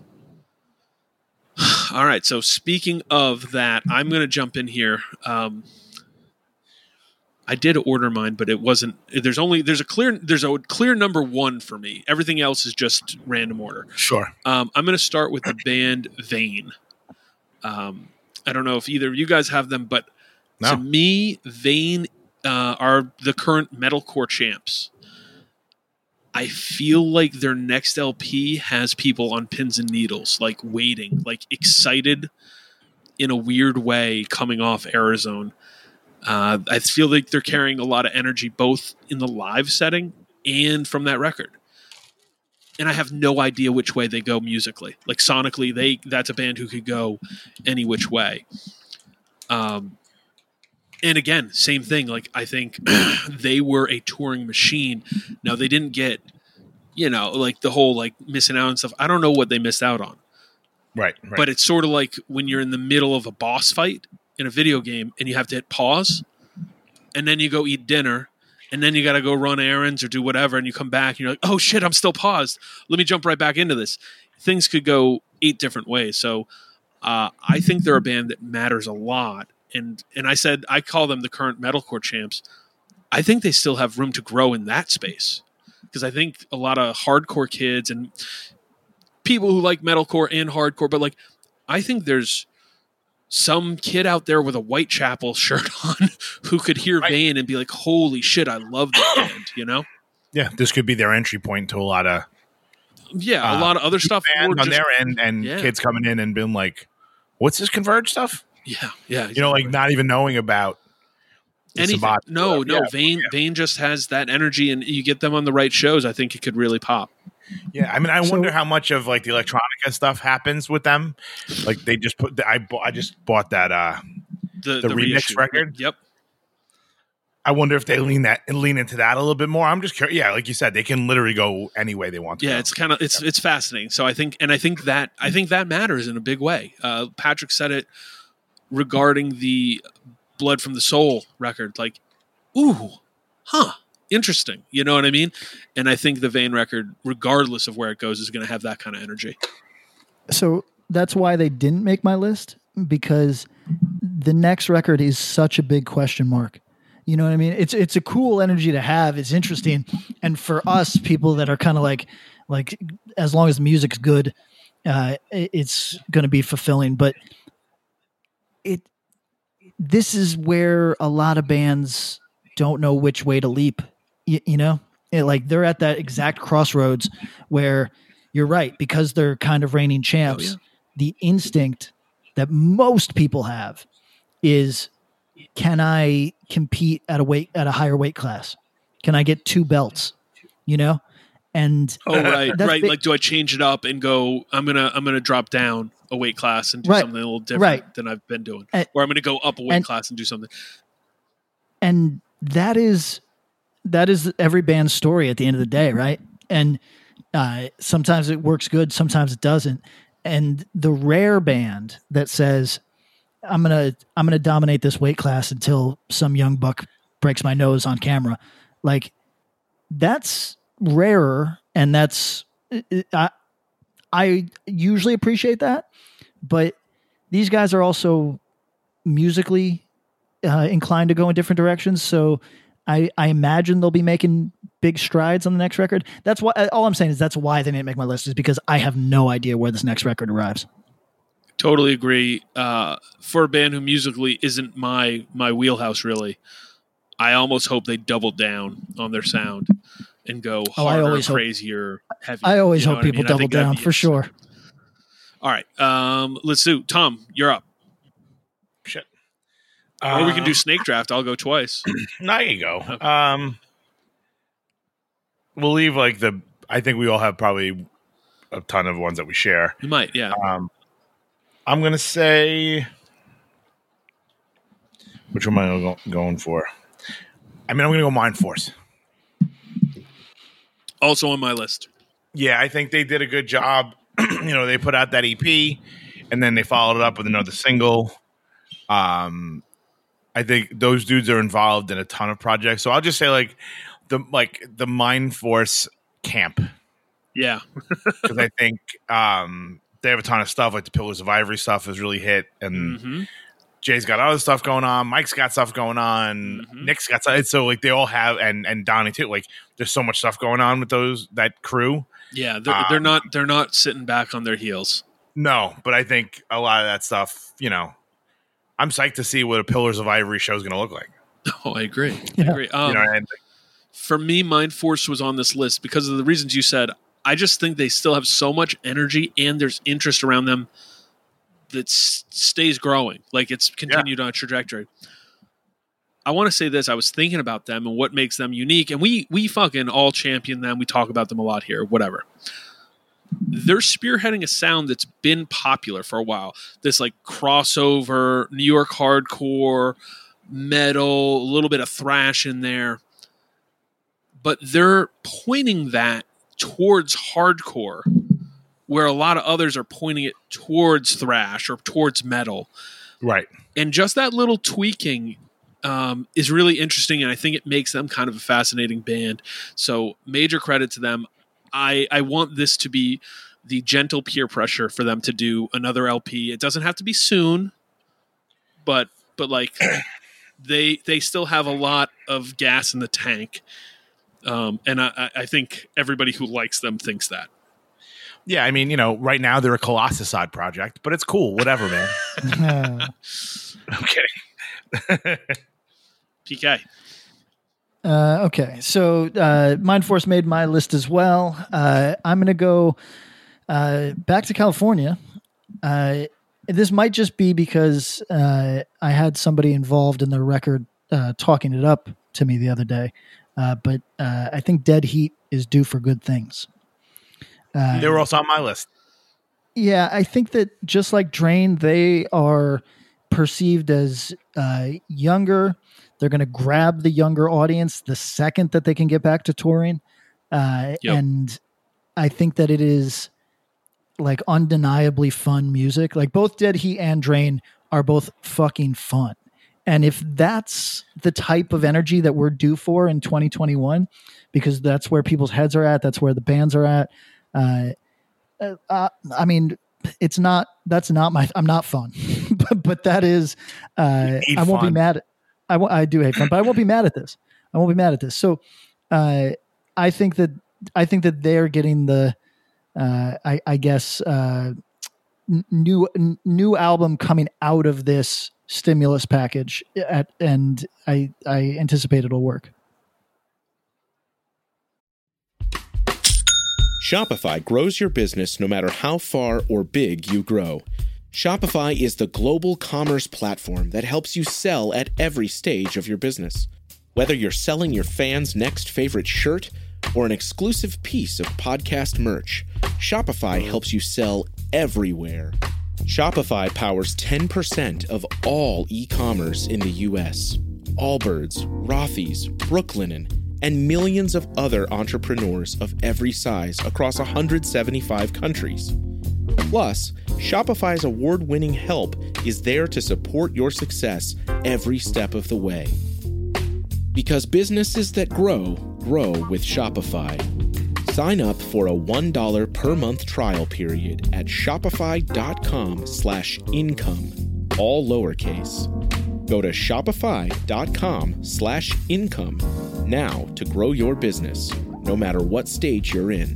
All right, so speaking of that, I'm going to jump in here. Um, I did order mine, but it wasn't. There's only there's a clear there's a clear number one for me. Everything else is just random order. Sure. Um, I'm going to start with the band Vane. Um, I don't know if either of you guys have them, but no. to me, Vane uh, are the current metalcore champs. I feel like their next L P has people on pins and needles, like waiting, like excited in a weird way coming off Arizona. Uh, I feel like they're carrying a lot of energy both in the live setting and from that record. And I have no idea which way they go musically. Like sonically, they that's a band who could go any which way. Um, and again, same thing. Like I think they were a touring machine. Now they didn't get, you know, like the whole like missing out and stuff. I don't know what they missed out on. Right, right. But it's sort of like when you're in the middle of a boss fight in a video game and you have to hit pause and then you go eat dinner and then you got to go run errands or do whatever and you come back and you're like, oh shit, I'm still paused. Let me jump right back into this. Things could go eight different ways. So uh, I think they're a band that matters a lot. And and I said I call them the current metalcore champs. I think they still have room to grow in that space because I think a lot of hardcore kids and people who like metalcore and hardcore, but like I think there's some kid out there with a Whitechapel shirt on who could hear right. Vane and be like, holy shit, I love this band, you know? Yeah, this could be their entry point to a lot of yeah, a uh, lot of other stuff on just, their end and yeah. kids coming in and being like, what's this Converge stuff? Yeah, yeah. Exactly. You know, like not even knowing about anything. No, no. Yeah, Vane, yeah. Vane just has that energy, and you get them on the right shows. I think it could really pop. Yeah, I mean, I so, wonder how much of like the electronica stuff happens with them. Like they just put, the, I bought, I just bought that uh the, the, the remix reissue. record. Yep. I wonder if they lean that and lean into that a little bit more. I'm just curious. Yeah, like you said, they can literally go any way they want to. Yeah, go. it's kind of it's it's fascinating. So I think, and I think that I think that matters in a big way. Uh, Patrick said it regarding the Blood from the Soul record. Like, ooh, huh. Interesting. You know what I mean? And I think the Vane record, regardless of where it goes, is going to have that kind of energy. So that's why they didn't make my list, because the next record is such a big question mark. You know what I mean? It's it's a cool energy to have. It's interesting. And for us, people that are kind of like, like as long as the music's good, uh, it's going to be fulfilling. But it this is where a lot of bands don't know which way to leap. You, you know, it, like they're at that exact crossroads where you're right, because they're kind of reigning champs. Oh, yeah. The instinct that most people have is, can I compete at a weight at a higher weight class? Can I get two belts? You know, and oh right, right. Big. Like, do I change it up and go? I'm gonna I'm gonna drop down a weight class and do right. something a little different right. than I've been doing, and, or I'm gonna go up a weight and, class and do something. And that is. That is every band's story at the end of the day, right? And uh, sometimes it works good, sometimes it doesn't. And the rare band that says, "I'm gonna, I'm gonna dominate this weight class until some young buck breaks my nose on camera," like that's rarer, and that's I, I usually appreciate that. But these guys are also musically uh, inclined to go in different directions, so. I, I imagine they'll be making big strides on the next record. That's why all I'm saying is that's why they didn't make my list, is because I have no idea where this next record arrives. Totally agree. Uh, for a band who musically isn't my my wheelhouse, really, I almost hope they double down on their sound and go oh, harder, I always crazier, hope, heavier. I always you know hope people I mean? double down for sure. All right, um, let's do Tom. You're up. Shit. Or we can do snake draft. I'll go twice. There you go. Okay. Um, we'll leave like the. I think we all have probably a ton of ones that we share. You might, yeah. Um, I'm gonna say. Which one am I go, going for? I mean, I'm gonna go Mind Force. Also on my list. Yeah, I think they did a good job. You know, they put out that E P, and then they followed it up with another single. Um. I think those dudes are involved in a ton of projects. So I'll just say like the like the Mind Force camp. Yeah. Because I think um, they have a ton of stuff, like the Pillars of Ivory stuff has really hit. And mm-hmm. Jay's got other stuff going on. Mike's got stuff going on. Mm-hmm. Nick's got stuff. So like they all have, and and Donnie too. Like there's so much stuff going on with those that crew. Yeah, they're, um, they're not they're not sitting back on their heels. No, but I think a lot of that stuff. You know, I'm psyched to see what a Pillars of Ivory show is going to look like. Oh, I agree. Yeah. I agree. Um, you know, and, for me, Mind Force was on this list because of the reasons you said. I just think they still have so much energy and there's interest around them that s- stays growing. Like it's continued yeah. on a trajectory. I want to say this. I was thinking about them and what makes them unique. And we we fucking all champion them. We talk about them a lot here, whatever. They're spearheading a sound that's been popular for a while. This like crossover, New York hardcore, metal, a little bit of thrash in there. But they're pointing that towards hardcore, where a lot of others are pointing it towards thrash or towards metal. Right. And just that little tweaking um, is really interesting, and I think it makes them kind of a fascinating band. So major credit to them. I, I want this to be the gentle peer pressure for them to do another L P. It doesn't have to be soon, but but like they they still have a lot of gas in the tank. Um, and I, I think everybody who likes them thinks that. Yeah, I mean, you know, right now they're a Colossus odd project, but it's cool. Whatever, man. Okay. P K. Uh, okay, so uh, Mind Force made my list as well. Uh, I'm going to go uh, back to California. Uh, this might just be because uh, I had somebody involved in the record uh, talking it up to me the other day. Uh, but uh, I think Dead Heat is due for good things. Uh, they were also on my list. Yeah, I think that just like Drain, they are perceived as uh, younger. They're going to grab the younger audience the second that they can get back to touring. Uh, yep. And I think that it is like undeniably fun music. Like both Dead Heat and Drain are both fucking fun. And if that's the type of energy that we're due for in twenty twenty-one, because that's where people's heads are at, that's where the bands are at. Uh, uh, I mean, it's not, that's not my, I'm not fun, but, but that is, uh, I won't fun. be mad at, I, w- I do hate fun, but I won't be mad at this. I won't be mad at this. So uh, I think that, I think that they're getting the, uh, I, I guess, uh, n- new, n- new album coming out of this stimulus package at, and I, I anticipate it'll work. Shopify grows your business no matter how far or big you grow. Shopify is the global commerce platform that helps you sell at every stage of your business. Whether you're selling your fans' next favorite shirt or an exclusive piece of podcast merch, Shopify helps you sell everywhere. Shopify powers ten percent of all e-commerce in the U S. Allbirds, Rothy's, Brooklinen, and millions of other entrepreneurs of every size across one hundred seventy-five countries. Plus, Shopify's award-winning help is there to support your success every step of the way. Because businesses that grow, grow with Shopify. Sign up for a one dollar per month trial period at shopify.com slash income, all lowercase. Go to shopify.com slash income now to grow your business, no matter what stage you're in.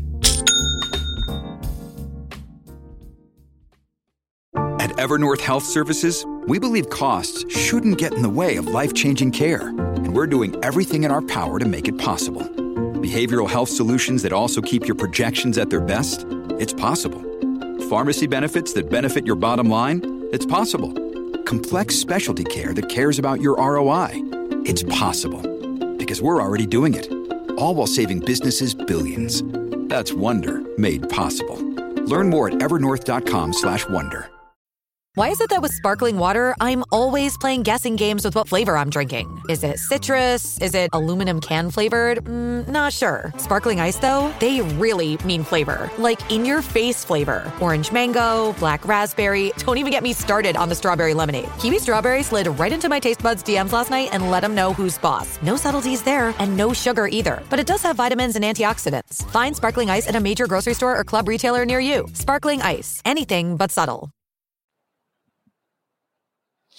At Evernorth Health Services, we believe costs shouldn't get in the way of life-changing care, and we're doing everything in our power to make it possible. Behavioral health solutions that also keep your projections at their best? It's possible. Pharmacy benefits that benefit your bottom line? It's possible. Complex specialty care that cares about your R O I? It's possible. Because we're already doing it. All while saving businesses billions. That's Wonder made possible. Learn more at evernorth.com slash wonder. Why is it that with sparkling water, I'm always playing guessing games with what flavor I'm drinking? Is it citrus? Is it aluminum can flavored? Mm, not sure. Sparkling Ice, though, they really mean flavor. Like in-your-face flavor. Orange mango, black raspberry. Don't even get me started on the strawberry lemonade. Kiwi Strawberry slid right into my taste buds D Ms last night and let them know who's boss. No subtleties there, and no sugar either. But it does have vitamins and antioxidants. Find Sparkling Ice at a major grocery store or club retailer near you. Sparkling Ice. Anything but subtle.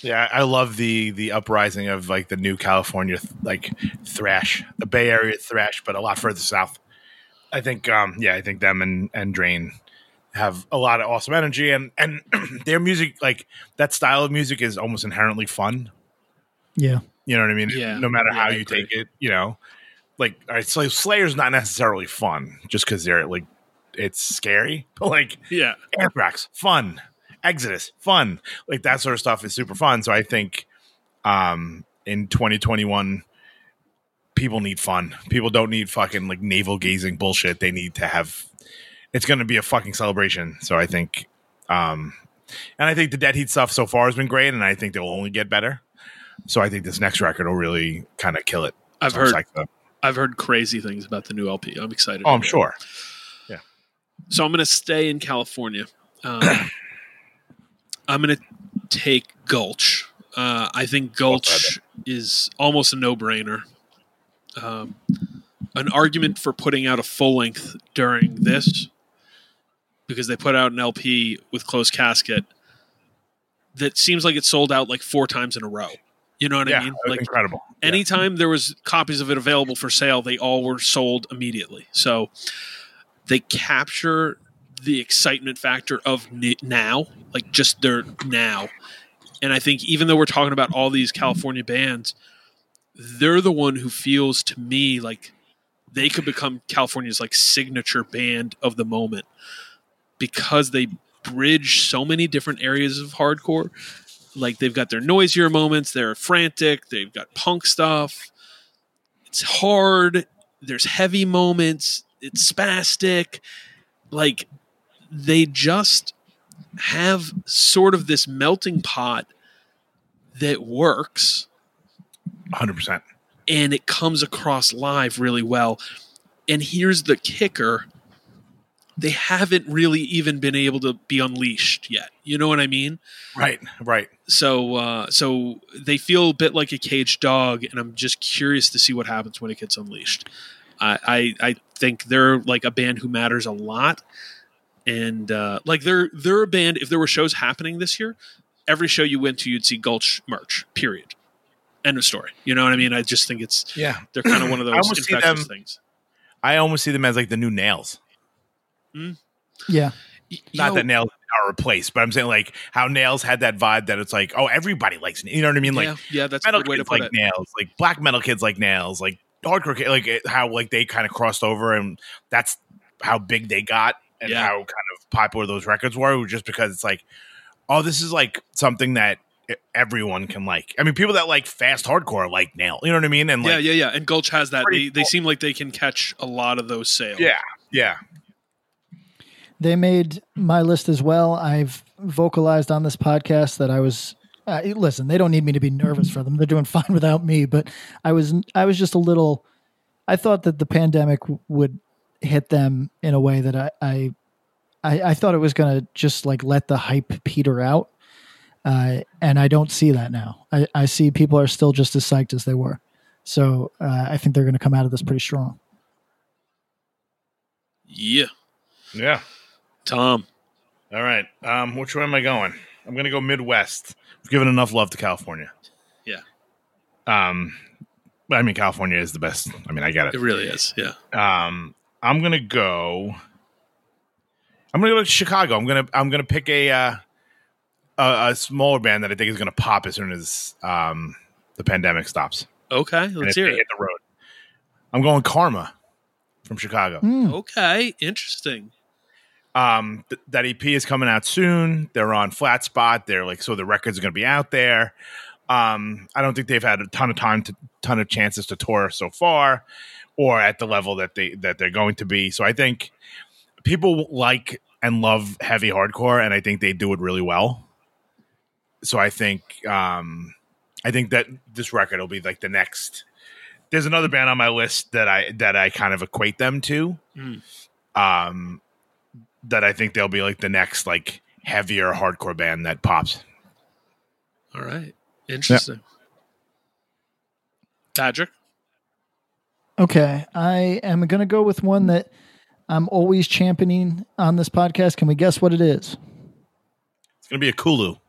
Yeah, I love the the uprising of like the new California like thrash, the Bay Area thrash, but a lot further south. I think, um, yeah, I think them and and Drain have a lot of awesome energy, and and their music, like that style of music, is almost inherently fun. Yeah, you know what I mean. Yeah, no matter yeah, how I you agree. take it, you know, like all right, so Slayer's not necessarily fun just because they're like it's scary, but like Yeah. Anthrax, fun. Exodus, fun. Like that sort of stuff is super fun. So I think um, in twenty twenty-one, people need fun. People don't need fucking like navel gazing bullshit. They need to have. It's going to be a fucking celebration. So I think, um, and I think the Dead Heat stuff so far has been great, and I think they'll only get better. So I think this next record will really kind of kill it. I've So I'm heard. psyched up. I've heard crazy things about the new L P. I'm excited. Oh, I'm to hear it. sure. So I'm going to stay in California. Um, I'm going to take Gulch. Uh, I think Gulch is almost a no-brainer. Um, an argument for putting out a full length during this, because they put out an L P with Closed Casket that seems like it sold out like four times in a row. You know what Yeah, I mean? it was Like incredible. Yeah. anytime there was copies of it available for sale, they all were sold immediately. So they capture the excitement factor of n- now, like just their now. And I think even though we're talking about all these California bands, they're the one who feels to me like they could become California's like signature band of the moment, because they bridge so many different areas of hardcore. Like they've got their noisier moments, they're frantic, they've got punk stuff. It's hard. There's heavy moments. It's spastic. Like they just have sort of this melting pot that works, one hundred percent. and it comes across live really well. And here's the kicker. They haven't really even been able to be unleashed yet. You know what I mean? Right, right. So, uh, so they feel a bit like a caged dog, and I'm just curious to see what happens when it gets unleashed. I, I, I think they're like a band who matters a lot, and uh, like they're they're a band. If there were shows happening this year, every show you went to, you'd see Gulch merch. Period. End of story. You know what I mean? I just think it's Yeah. they're kind of one of I those almost see infectious them- things. I almost see them as like the new Nails. yeah. Y- you Not know, that Nails are replaced, but I'm saying like how Nails had that vibe that it's like, oh, everybody likes, you know what I mean? Like yeah, yeah, that's a metal good way to kids put like it. Nails, like black metal kids like Nails, like hardcore kid, like it- how like they kind of crossed over, and that's how big they got and Yeah. how kind of popular those records were. Just because it's like, oh, this is like something that everyone can like. I mean, people that like fast hardcore like Nail, you know what I mean? And Yeah, like, yeah, yeah. And Gulch has that. They Pretty they cool. seem like they can catch a lot of those sales. yeah, yeah. They made my list as well. I've vocalized on this podcast that I was uh, listen, they don't need me to be nervous for them. They're doing fine without me, but I was I was just a little I thought that the pandemic w- would hit them in a way that I I I, I thought it was going to just like let the hype peter out. Uh, and I don't see that now. I, I see people are still just as psyched as they were. So uh, I think they're going to come out of this pretty strong. Yeah. Yeah. Tom. All right. Um, which way am I going? I'm going to go Midwest. We've given enough love to California. Yeah. Um, I mean, California is the best. I mean, I get It it. really is. Yeah. Um, I'm going to go. I'm going to go to Chicago. I'm going to. I'm going to pick a, uh, a a smaller band that I think is going to pop as soon as um the pandemic stops. Okay. And Let's if hear they it. hit the road. I'm going Karma from Chicago. Hmm. Okay. Interesting. Um, th- that E P is coming out soon. They're on Flat Spot. They're like, so the records are going to be out there. Um, I don't think they've had a ton of time to ton of chances to tour so far, or at the level that they that they're going to be. So I think people like and love heavy hardcore, and I think they do it really well. So I think um, I think that this record will be like the next. There's another band on my list that I that I kind of equate them to. Mm. Um, that I think they'll be like the next like heavier hardcore band that pops. All right. Interesting. Patrick. Okay. I am going to go with one that I'm always championing on this podcast. Can we guess what it is? It's gonna be a Kulu.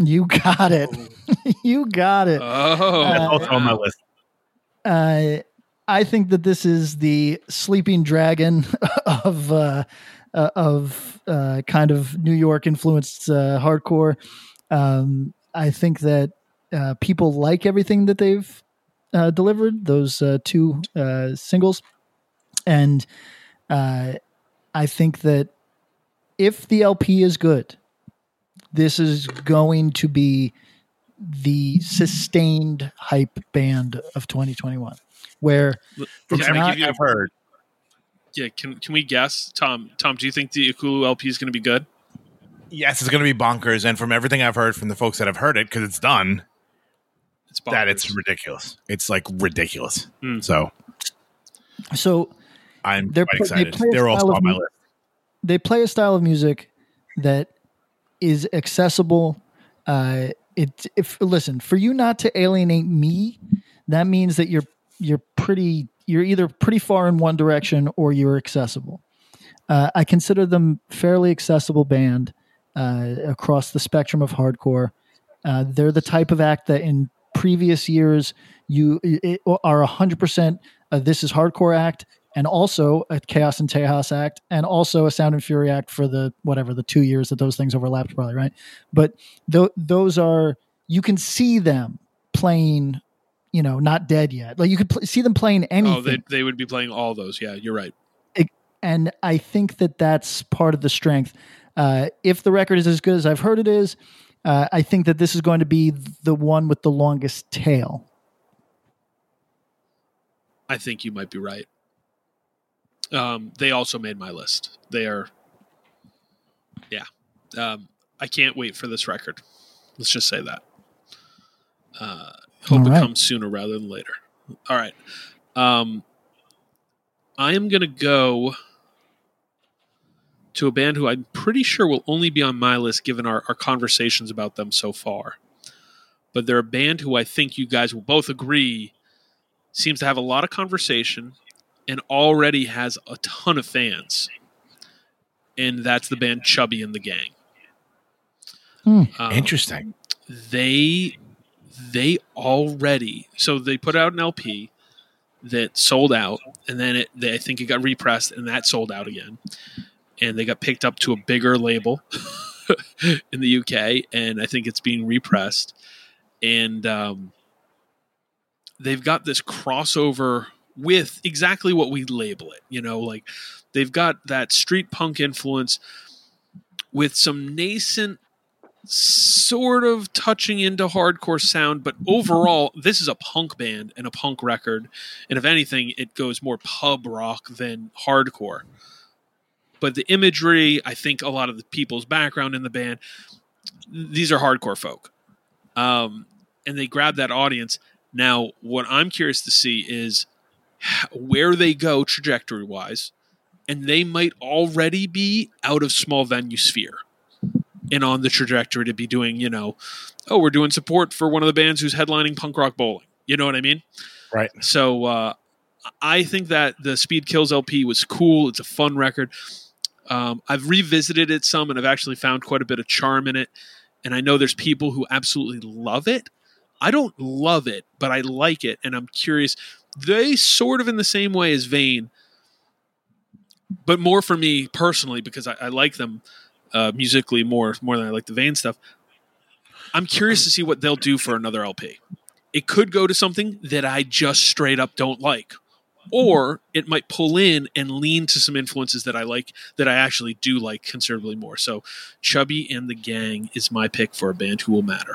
You got it. You got it. Oh, That's Uh, also on my list. Uh, I think that this is the sleeping dragon of uh, uh, of uh, kind of New York influenced uh, hardcore. Um, I think that uh, people like everything that they've uh, delivered. Those uh, two uh, singles, and uh, I think that if the L P is good, this is going to be the sustained hype band of twenty twenty-one, where From it's Can I not, give you a- I've heard. yeah. Can can we guess, Tom? Tom, do you think the Ikulu L P is going to be good? Yes, it's going to be bonkers. And from everything I've heard from the folks that have heard it, because it's done, It's that bonkers. it's ridiculous. It's like ridiculous. Mm. So so I'm They're quite pl- they excited. play a They're also style of on my mu- list. they play a style of music that is accessible. Uh, it if listen for you not to alienate me, that means that you're you're pretty you're either pretty far in one direction or you're accessible. Uh, I consider them fairly accessible band uh, across the spectrum of hardcore. Uh, they're the type of act that in previous years you it, are one hundred percent a This Is Hardcore act, and also a Chaos and Tejas act, and also a Sound and Fury act for the whatever the two years that those things overlapped, probably, right? But th- those are, you can see them playing, you know, Not Dead Yet. Like you could pl- see them playing anything. Oh, they they would be playing all those. Yeah, you're right. And I think that that's part of the strength. Uh, if the record is as good as I've heard it is, uh, I think that this is going to be the one with the longest tail. I think you might be right. Um, they also made my list. They are, yeah. Um, I can't wait for this record. Let's just say that. Uh, hope All it right. comes sooner rather than later. All right. Um, I am going to go to a band who I'm pretty sure will only be on my list given our, our conversations about them so far. But they're a band who I think you guys will both agree seems to have a lot of conversation and already has a ton of fans. And that's the band Chubby and the Gang. Hmm. Um, Interesting. They they already so they put out an L P that sold out, and then it they, I think it got repressed, and that sold out again. And they got picked up to a bigger label in the U K, and I think it's being repressed. And um, they've got this crossover with exactly what we label it. You know, like they've got that street punk influence with some nascent sort of touching into hardcore sound, but overall, this is a punk band and a punk record. And if anything, it goes more pub rock than hardcore. But the imagery, I think a lot of the people's background in the band, these are hardcore folk. Um, and they grab that audience. Now, what I'm curious to see is where they go trajectory-wise, and they might already be out of small venue sphere and on the trajectory to be doing, you know, oh, we're doing support for one of the bands who's headlining Punk Rock Bowling. You know what I mean? Right. So uh, I think that the Speed Kills L P was cool. It's a fun record. Um, I've revisited it some, and I've actually found quite a bit of charm in it. And I know there's people who absolutely love it. I don't love it, but I like it, and I'm curious. They sort of in the same way as Vane, but more for me personally because I, I like them uh, musically more more than I like the Vane stuff. I'm curious to see what they'll do for another L P. It could go to something that I just straight up don't like. Or it might pull in and lean to some influences that I like, that I actually do like considerably more. So Chubby and the Gang is my pick for a band who will matter.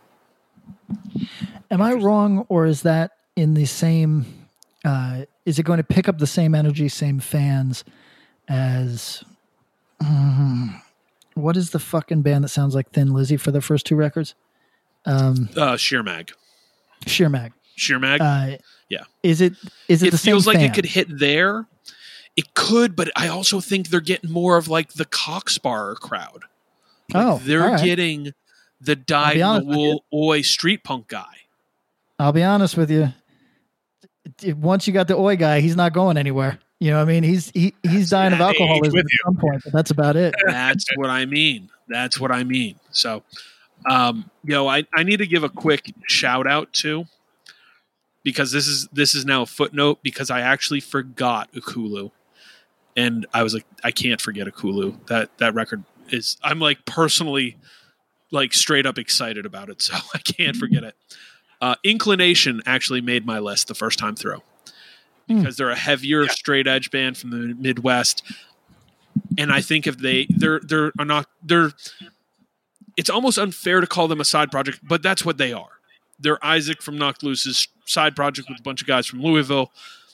Am I wrong, or is that in the same, uh, is it going to pick up the same energy, same fans as, um, what is the fucking band that sounds like Thin Lizzy for the first two records? Um, Uh, Sheer Mag. Sheer Mag. Sheer Mag. Uh, yeah. Is it, is it, It the same feels like fan? it could hit there. It could, but I also think they're getting more of like the Cocksparer crowd. Like Oh, they're all right. getting the be dyed honest with wool oi street punk guy. I'll be honest with you. Once you got the Oi guy, he's not going anywhere. You know what I mean? He's he, he's dying of that age alcoholism with at you. some point, but that's about it. That's what I mean. That's what I mean. So Um, yo, I, I need to give a quick shout out to, because this is this is now a footnote, because I actually forgot Ukulu, and I was like, I can't forget Ukulu. That that record is, I'm like personally like straight up excited about it, so I can't forget it. Uh, Inclination actually made my list the first time through, because mm. they're a heavier yeah. straight edge band from the Midwest, and I think if they they're they're are not they're it's almost unfair to call them a side project, but that's what they are. They're Isaac from Knocked Loose's side project with a bunch of guys from Louisville.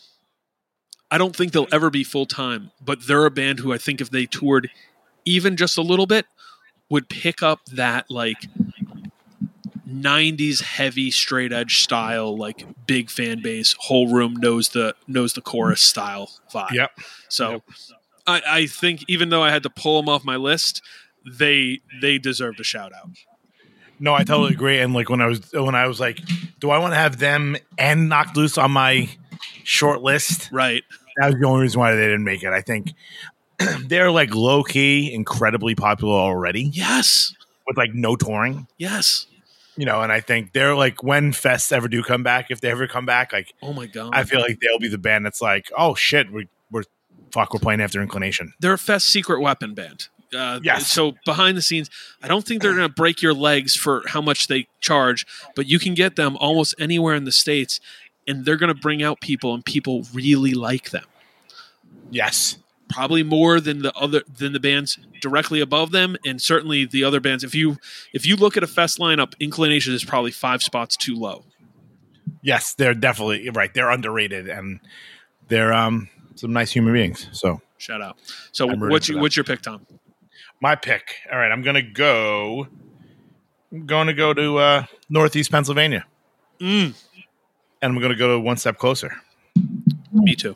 I don't think they'll ever be full time, but they're a band who I think if they toured even just a little bit would pick up that like nineties heavy straight edge style, like big fan base, whole room knows the knows the chorus style vibe. Yep. So yep. I, I think even though I had to pull them off my list, they they deserved a shout out. No, I totally agree. And like when I was when I was like, do I want to have them and Knocked Loose on my short list? Right. That was the only reason why they didn't make it. I think they're like low key, incredibly popular already. Yes. With like no touring. Yes. You know, and I think they're like, when fests ever do come back, if they ever come back, like, oh my god, I feel like they'll be the band that's like, oh shit, we, we're fuck, we're playing After Inclination. They're a Fest Secret Weapon band. Uh, yes. So behind the scenes, I don't think they're going to break your legs for how much they charge, but you can get them almost anywhere in the States, and they're going to bring out people, and people really like them. Yes. Probably more than the other than the bands directly above them, and certainly the other bands. If you if you look at a Fest lineup, Inclination is probably five spots too low. Yes, they're definitely right. They're underrated, and they're um some nice human beings. So shout out. So what's you, what's your pick, Tom? My pick. All right, I'm gonna go. I'm going to go to uh, Northeast Pennsylvania, mm. and I'm going to go to One Step Closer. Me too.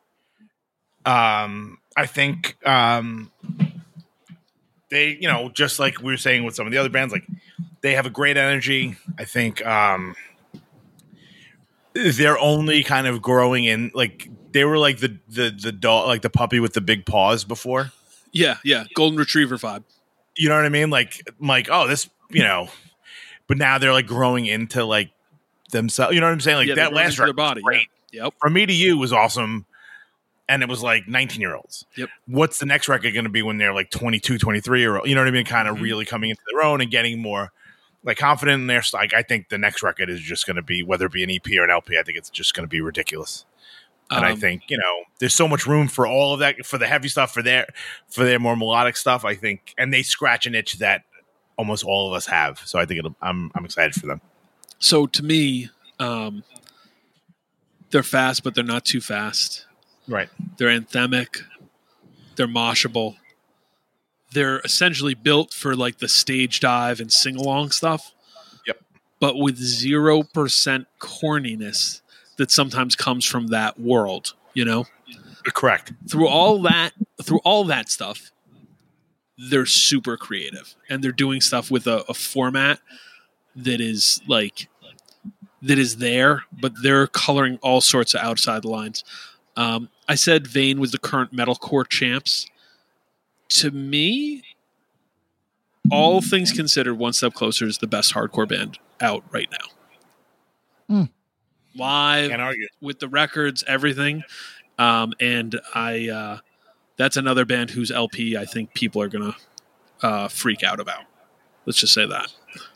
Um, I think um, they, you know, just like we were saying with some of the other bands, like they have a great energy. I think um, they're only kind of growing in, like they were like the the the dog, like the puppy with the big paws before. Yeah, yeah, golden retriever vibe. You know what I mean? Like, I'm like, oh, this, you know, but now they're like growing into like themselves. You know what I'm saying? Like yeah, that last record, body, great. Yeah. Yep. From Me to You was awesome. And it was like nineteen year olds. Yep. What's the next record going to be when they're like twenty-two, twenty-three year old? You know what I mean? Kind of mm-hmm. really coming into their own and getting more like confident in their, like, I think the next record is just going to be, whether it be an E P or an L P, I think it's just going to be ridiculous. And um, I think, you know, there's so much room for all of that, for the heavy stuff, for their, for their more melodic stuff, I think. And they scratch an itch that almost all of us have. So I think it'll, I'm, I'm excited for them. So to me, um, they're fast, but they're not too fast. Right. They're anthemic. They're moshable. They're essentially built for like the stage dive and sing along stuff. Yep. But with zero percent corniness that sometimes comes from that world, you know? Correct. Through all that, through all that stuff, they're super creative, and they're doing stuff with a, a format that is like that is there, but they're coloring all sorts of outside lines. Um, I said Vane was the current metalcore champs. To me, all things considered, One Step Closer is the best hardcore band out right now. Mm. Live, Can't argue. with the records, everything. Um, and I, uh, that's another band whose L P I think people are going to uh, freak out about. Let's just say that.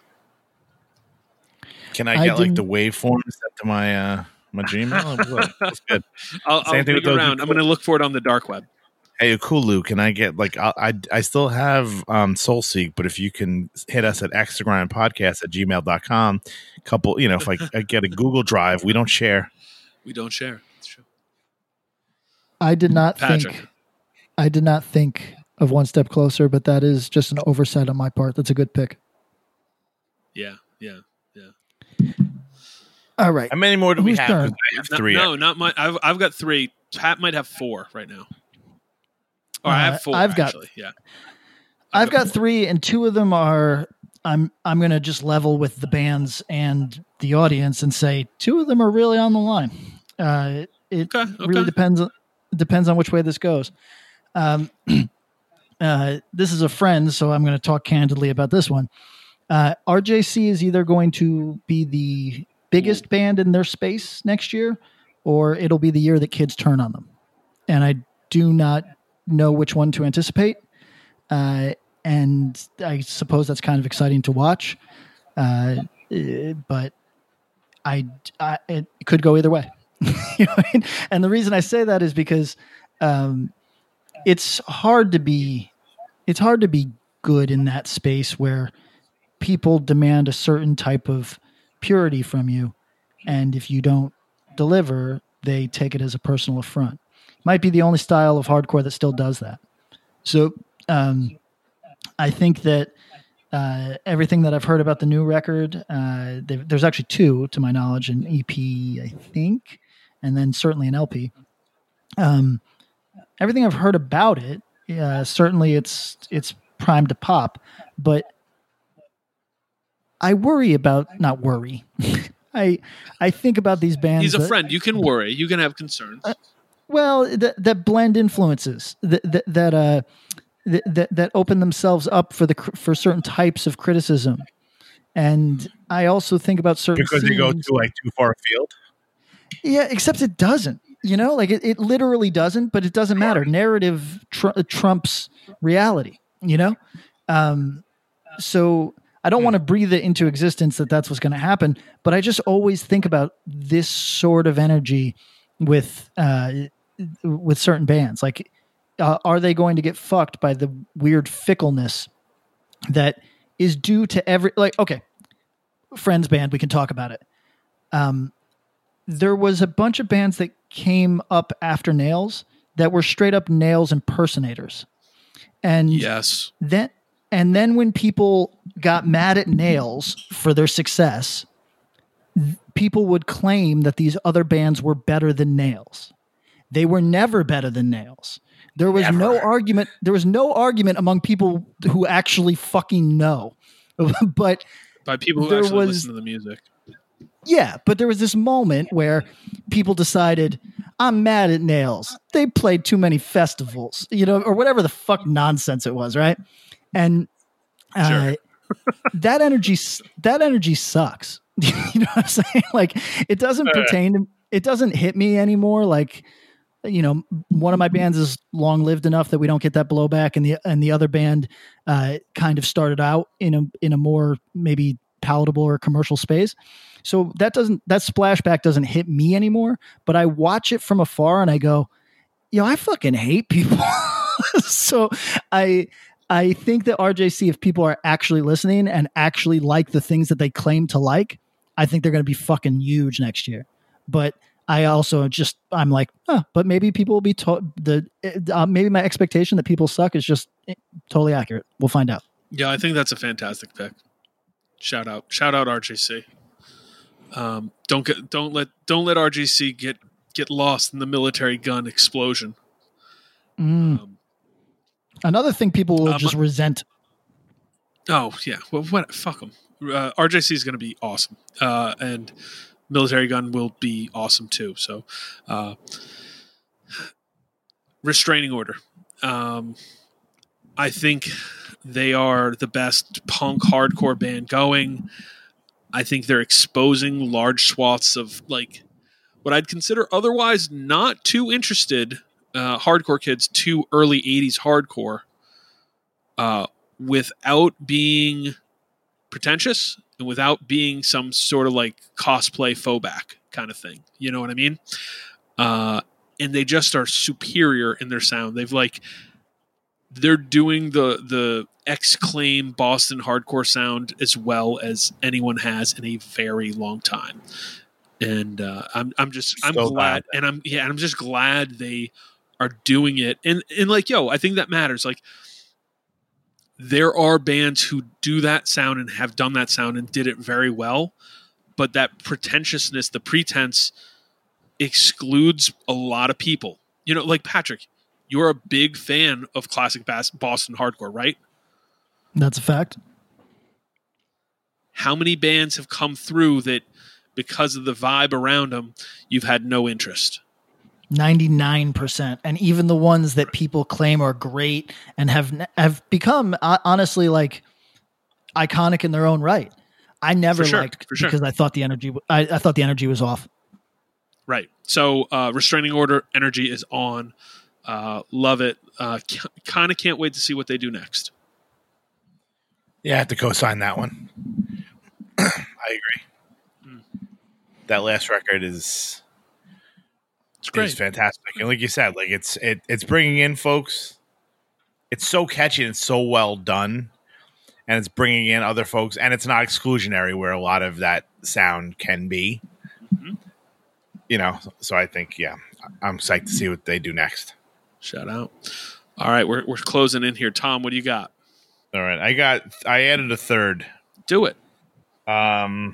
Can I get I like the waveform set to my uh, my Gmail? That's good. I'll, I'll dig around. I'm going to look for it on the dark web. Hey, Ukulu, can I get like I I, I still have um, Soulseek, but if you can hit us at extragrindpodcast at gmail dot com, couple, you know, if I, I get a Google Drive, we don't share. We don't share. That's true. I did not Patrick. think I did not think of One Step Closer, but that is just an oversight on my part. That's a good pick. Yeah, yeah, yeah. All right. How many more do we Who's have? turn? I have three. No, no, not my. I've I've got three. Pat might have four right now. Or I have four. Uh, I've actually. got, yeah. I've, I've got, got three, and two of them are. I'm I'm going to just level with the bands and the audience and say two of them are really on the line. Uh, it okay, okay. really depends. Depends on which way this goes. Um, uh, this is a friend, so I'm going to talk candidly about this one. Uh, R J C is either going to be the biggest band in their space next year, or it'll be the year that kids turn on them. And I do not know which one to anticipate. Uh, and I suppose that's kind of exciting to watch. Uh, but I, I, it could go either way. You know what I mean? And the reason I say that is because um, it's hard to be, it's hard to be good in that space where people demand a certain type of purity from you. And if you don't deliver, they take it as a personal affront. Might be the only style of hardcore that still does that. So um, I think that uh, everything that I've heard about the new record, uh, there's actually two, to my knowledge, an E P, I think, and then certainly an L P. Um, everything I've heard about it, uh, certainly it's it's primed to pop, but I worry about, not worry, I I think about these bands. He's a that, friend. You can worry. You can have concerns. Uh, well, that, that blend influences that that that, uh, that that that open themselves up for the for certain types of criticism, and I also think about certain because scenes. they go too like too far afield. Yeah, except it doesn't. You know, like it, it literally doesn't, but it doesn't matter. Narrative tr- trumps reality. You know, um, so. I don't want to breathe it into existence that that's what's going to happen, but I just always think about this sort of energy with uh, with certain bands. Like, uh, are they going to get fucked by the weird fickleness that is due to every, like, okay, Friends band, we can talk about it. Um, there was a bunch of bands that came up after Nails that were straight up Nails impersonators. And yes. then, And then when people got mad at Nails for their success, th- people would claim that these other bands were better than Nails. They were never better than Nails. There was Never. no argument. There was no argument among people who actually fucking know. But by people who there actually was, listen to the music. Yeah, but there was this moment where people decided, I'm mad at Nails. They played too many festivals, you know, or whatever the fuck nonsense it was, right? And uh, Sure. that energy, that energy sucks. You know what I'm saying? Like, it doesn't pertain to, it doesn't hit me anymore. Like, you know, one of my bands is long lived enough that we don't get that blowback, and the and the other band uh, kind of started out in a in a more maybe palatable or commercial space. So that doesn't that splashback doesn't hit me anymore. But I watch it from afar and I go, yo, I fucking hate people. So I. I think that R J C, if people are actually listening and actually like the things that they claim to like, I think they're going to be fucking huge next year. But I also just, I'm like, huh, but maybe people will be to- the, uh, maybe my expectation that people suck is just totally accurate. We'll find out. Yeah, I think that's a fantastic pick. Shout out, shout out R J C. Um, don't get, don't let, don't let R J C get, get lost in the military gun explosion. Mm. Um, Another thing people will um, just resent. Oh yeah, well, what? Fuck them. Uh, R J C is going to be awesome, uh, and Military Gun will be awesome too. So, uh, Restraining Order. Um, I think they are the best punk hardcore band going. I think they're exposing large swaths of like what I'd consider otherwise not too interested. Uh, hardcore kids to early eighties hardcore uh, without being pretentious and without being some sort of like cosplay phoback kind of thing. You know what I mean? Uh, and they just are superior in their sound. They've like, they're doing the, the X-Claim Boston hardcore sound as well as anyone has in a very long time. And uh, I'm, I'm just, I'm So glad. glad. And I'm, yeah, and I'm just glad they are doing it. And, and like, yo, I think that matters. Like, there are bands who do that sound and have done that sound and did it very well. But that pretentiousness, the pretense excludes a lot of people. You know, like Patrick, you're a big fan of classic Boston hardcore, right? That's a fact. How many bands have come through that because of the vibe around them, you've had no interest? ninety-nine percent. And even the ones that people claim are great and have have become, uh, honestly, like, iconic in their own right. I never For sure, liked for sure. because I thought the energy I, I thought the energy was off. Right. So uh, restraining order energy is on. Uh, love it. Uh, c- kind of can't wait to see what they do next. Yeah, I have to co-sign that one. I agree. Mm. That last record is it's great. Is fantastic, and like you said, like it's it, it's bringing in folks. It's so catchy and it's so well done, and it's bringing in other folks, and it's not exclusionary where a lot of that sound can be. Mm-hmm. You know, so I think yeah, I'm psyched to see what they do next. Shout out! All right, we're we're closing in here. Tom, what do you got? All right, I got I added a third. Do it. Um,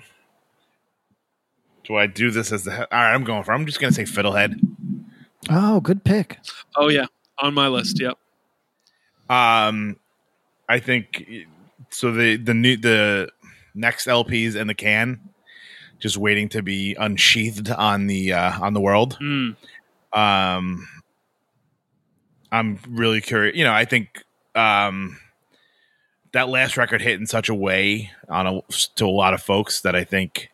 do I do this as the? All right, I'm going for. I'm just gonna say Fiddlehead. Oh, good pick. Oh yeah, on my list. Yep. Um, I think so. The the new the next L Ps in the can, just waiting to be unsheathed on the uh, on the world. Mm. Um, I'm really curious. You know, I think um. that last record hit in such a way on a, to a lot of folks that I think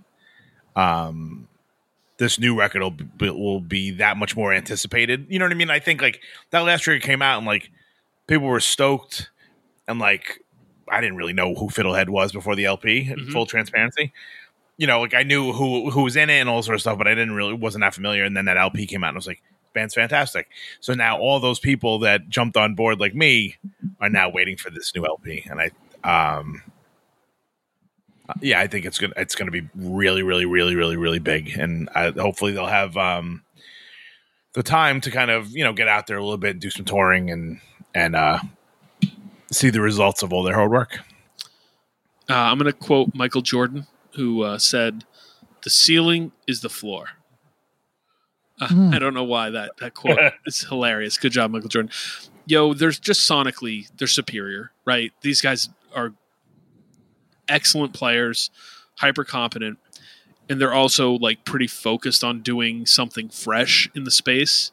um, this new record will be, will be that much more anticipated. You know what I mean? I think like that last record came out and like people were stoked and like I didn't really know who Fiddlehead was before the L P. Mm-hmm. Full transparency, you know, like I knew who who was in it and all sort of stuff, but I didn't really wasn't that familiar. And then that L P came out and I was like, band's fantastic. So now all those people that jumped on board like me are now waiting for this new L P, and I, um, yeah, I think it's gonna it's gonna be really, really, really, really, really big, and I, hopefully they'll have um, the time to kind of you know get out there a little bit, do some touring, and and uh, see the results of all their hard work. Uh, I'm gonna quote Michael Jordan, who uh, said, "The ceiling is the floor." Uh, mm. I don't know why that, that quote is hilarious. Good job, Michael Jordan. Yo, there's just sonically, they're superior, right? These guys are excellent players, hyper competent, and they're also like pretty focused on doing something fresh in the space.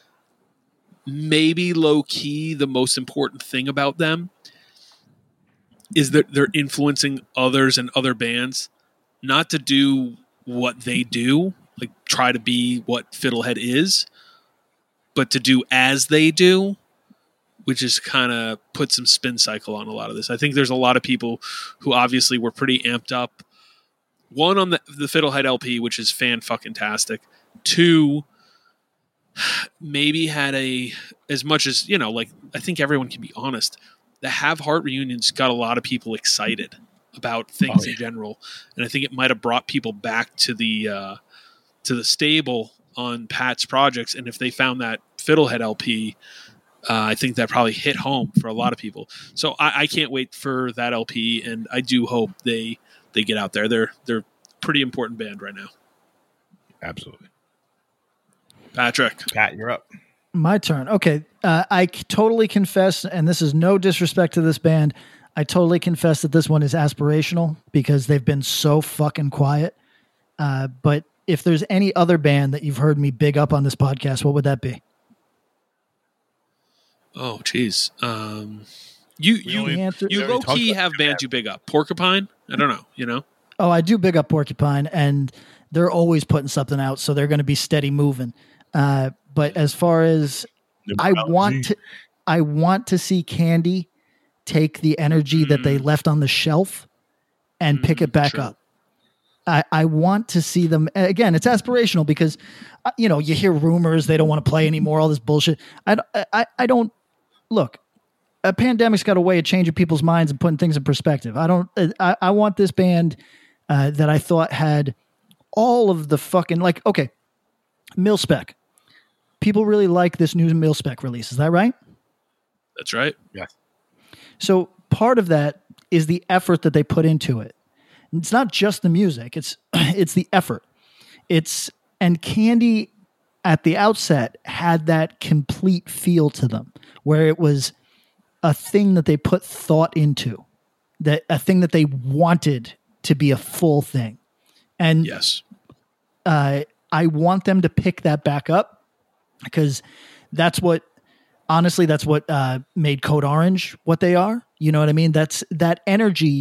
Maybe low key, the most important thing about them is that they're influencing others and other bands not to do what they do, like try to be what Fiddlehead is, but to do as they do, which is kind of put some spin cycle on a lot of this. I think there's a lot of people who obviously were pretty amped up. One, on the, the Fiddlehead L P, which is fan-fucking-tastic. Two, maybe had a, as much as, you know, like, I think everyone can be honest, the Have Heart reunions got a lot of people excited about things oh, yeah. in general. And I think it might have brought people back to the, uh, to the stable on Pat's projects, and if they found that Fiddlehead L P, uh, I think that probably hit home for a lot of people. So I, I can't wait for that L P, and I do hope they they get out there. They're they're a pretty important band right now. Absolutely, Patrick. Pat, you're up. My turn. Okay, uh, I c- totally confess, and this is no disrespect to this band. I totally confess that this one is aspirational because they've been so fucking quiet. Uh, but if there's any other band that you've heard me big up on this podcast, what would that be? Oh, geez. Um, you you answer- you low key have bands you big up. Porcupine? I don't know. You know? Oh, I do big up Porcupine, and they're always putting something out, so they're going to be steady moving. Uh, but as far as I want to, I want to see Candy take the energy mm. that they left on the shelf and mm, pick it back true. up. I, I want to see them again. It's aspirational because, uh, you know, you hear rumors they don't want to play anymore. All this bullshit. I, I, I don't look. A pandemic's got a way of changing people's minds and putting things in perspective. I don't. I, I want this band uh, that I thought had all of the fucking like. Okay, Mil-Spec. People really like this new Mil-Spec release. Is that right? That's right. Yeah. So part of that is the effort that they put into it. It's not just the music. It's it's the effort. It's and Candy at the outset had that complete feel to them, where it was a thing that they put thought into, that a thing that they wanted to be a full thing. And yes, uh, I want them to pick that back up because that's what, honestly, that's what uh, made Code Orange what they are. You know what I mean? That's that energy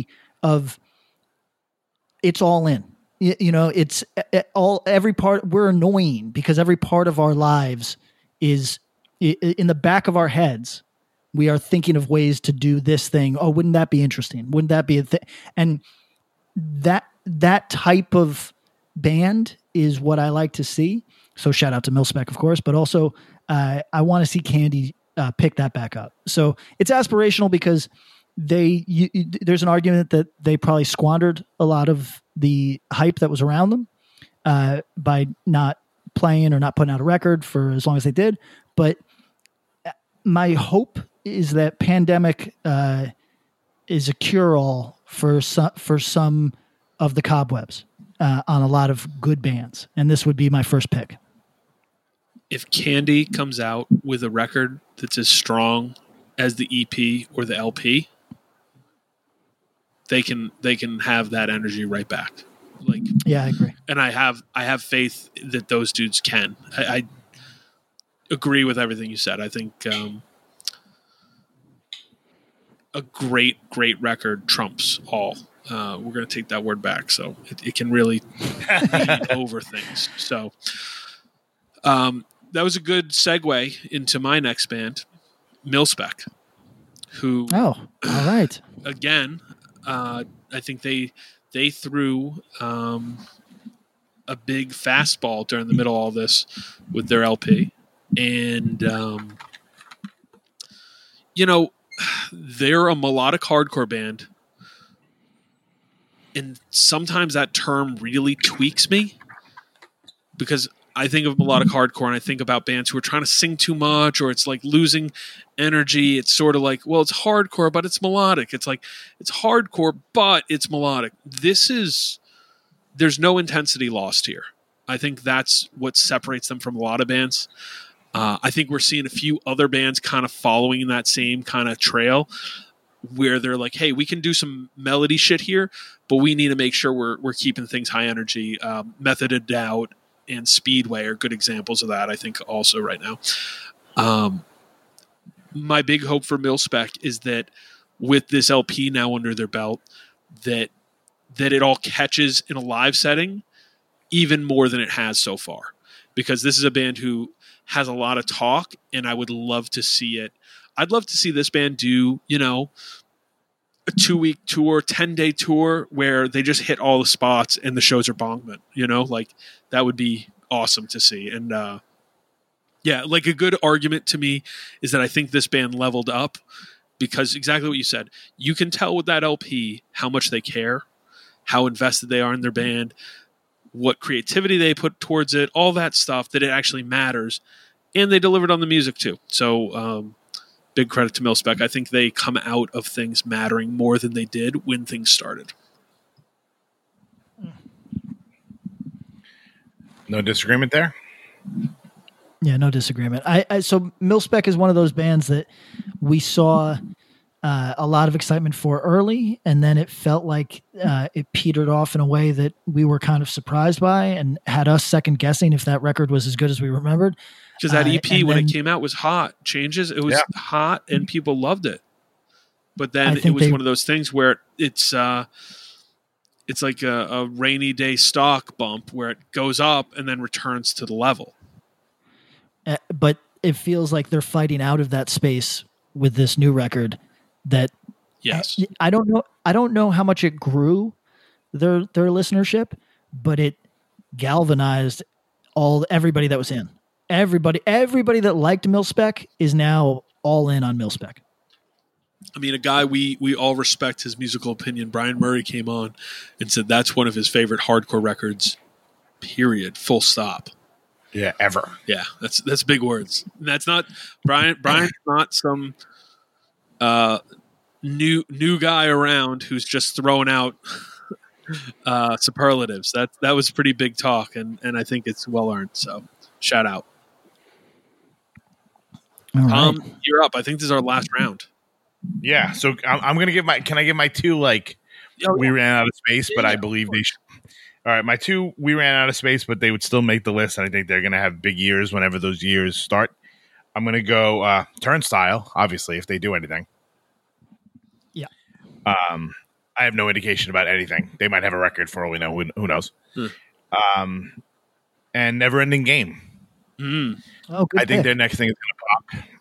of it's all in. You, you know, it's all every part. We're annoying because every part of our lives is in the back of our heads. We are thinking of ways to do this thing. Oh, wouldn't that be interesting? Wouldn't that be a thing? And that that type of band is what I like to see. So shout out to Milspec, of course, but also uh, I want to see Candy uh, pick that back up. So it's aspirational because they you, you, there's an argument that they probably squandered a lot of the hype that was around them uh, by not playing or not putting out a record for as long as they did. But my hope is that Pandemic uh, is a cure-all for some, for some of the cobwebs uh, on a lot of good bands. And this would be my first pick. If Candy comes out with a record that's as strong as the E P or the L P, they can they can have that energy right back. Like, yeah, I agree. And I have I have faith that those dudes can. I, I agree with everything you said. I think um, a great great record trumps all. Uh, we're going to take that word back, so it, it can really lead over things. So. Um, that was a good segue into my next band, Milspec, who, oh, all right, again, uh, I think they they threw um, a big fastball during the middle of all this with their L P, and um, you know, they're a melodic hardcore band, and sometimes that term really tweaks me because I think of melodic hardcore and I think about bands who are trying to sing too much or it's like losing energy. It's sort of like, well, it's hardcore, but it's melodic. It's like, it's hardcore, but it's melodic. This is, there's no intensity lost here. I think that's what separates them from a lot of bands. Uh, I think we're seeing a few other bands kind of following that same kind of trail where they're like, hey, we can do some melody shit here, but we need to make sure we're, we're keeping things high energy. Um, Method of Doubt and Speedway are good examples of that, I think, also right now. Um, my big hope for Milspec is that with this L P now under their belt, that that it all catches in a live setting even more than it has so far. Because this is a band who has a lot of talk, and I would love to see it. I'd love to see this band do, you know, a two-week tour, ten-day tour where they just hit all the spots and the shows are bongment, you know? Like, that would be awesome to see. And, uh, yeah, like a good argument to me is that I think this band leveled up because exactly what you said. You can tell with that L P how much they care, how invested they are in their band, what creativity they put towards it, all that stuff, that it actually matters. And they delivered on the music, too. So, um, big credit to Milspec. I think they come out of things mattering more than they did when things started. No disagreement there? Yeah, no disagreement. I, I so Milspec is one of those bands that we saw uh, a lot of excitement for early, and then it felt like uh, it petered off in a way that we were kind of surprised by and had us second guessing if that record was as good as we remembered. Because that E P, uh, when then, it came out, was hot. Changes, it was yeah. hot, and people loved it. But then it was they, one of those things where it's uh, it's like a, a rainy day stock bump where it goes up and then returns to the level. Uh, but it feels like they're fighting out of that space with this new record. That yes, I, I don't know. I don't know how much it grew their their listenership, but it galvanized all everybody that was in. Everybody, everybody that liked Milspec is now all in on Milspec. I mean, a guy we we all respect his musical opinion, Brian Murray, came on and said that's one of his favorite hardcore records. Period. Full stop. Yeah, ever. Yeah, that's that's big words. And that's not Brian. Brian's not some uh, new new guy around who's just throwing out uh, superlatives. That that was pretty big talk, and and I think it's well earned. So shout out. All Tom, right. you're up. I think this is our last round. Yeah, so I'm, I'm going to give my. Can I give my two? Like Oh, we yeah. ran out of space, but Yeah, I believe they should. All right, my two. We ran out of space, but they would still make the list, and I think they're going to have big years whenever those years start. I'm going to go uh, Turnstile, obviously, if they do anything. Yeah. Um, I have no indication about anything. They might have a record for all we know. Who, who knows? Hmm. Um, and Never Ending Game. Mm. Oh, good I think pick. their next thing is going to pop.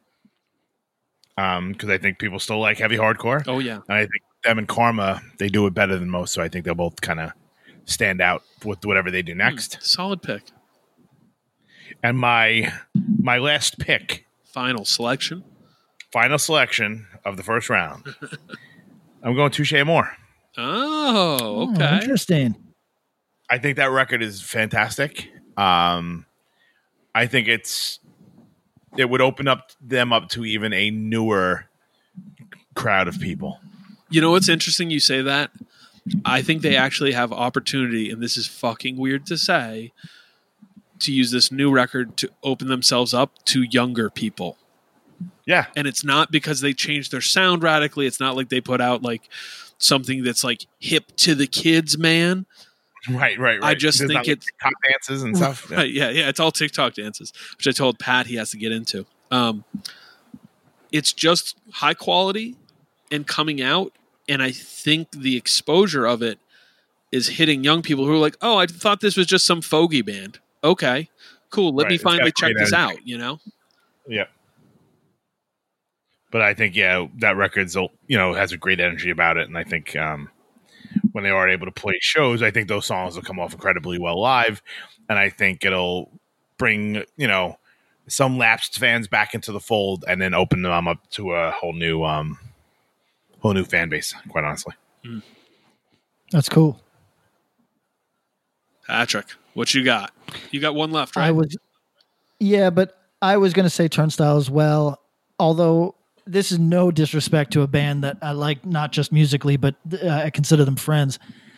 Um, because I think people still like heavy hardcore. Oh yeah, and I think them and Karma, they do it better than most. So I think they'll both kind of stand out with whatever they do next. Mm, solid pick. And my my last pick, Final selection. final selection of the first round. I'm going Touche Amore. Oh, Oh, okay. interesting. I think that record is fantastic. Um, I think it's it would open up them up to even a newer crowd of people. You know what's interesting? You say that. I think they actually have opportunity, and this is fucking weird to say, to use this new record to open themselves up to younger people. Yeah, And it's not because they changed their sound radically. It's not like they put out like something that's like hip to the kids, man. right, right, right. I just There's think not, like, it's- TikTok dances and stuff. Yeah. Right, yeah, yeah. It's all TikTok dances, which I told Pat he has to get into. Um, it's just high quality and coming out, and I think the exposure of it is hitting young people who are like, "Oh, I thought this was just some fogey band. Okay, cool. Let Right, me it's got finally check great this energy. out." You know? Yeah. But I think, yeah, that record's, you know, has a great energy about it. And I think um, when they are able to play shows, I think those songs will come off incredibly well live. And I think it'll bring, you know, some lapsed fans back into the fold and then open them up to a whole new, um, whole new fan base, quite honestly. That's cool. Patrick, what you got? You got one left, right? I was, yeah, but I was going to say Turnstile as well. Although this is no disrespect to a band that I like, not just musically, but uh, I consider them friends.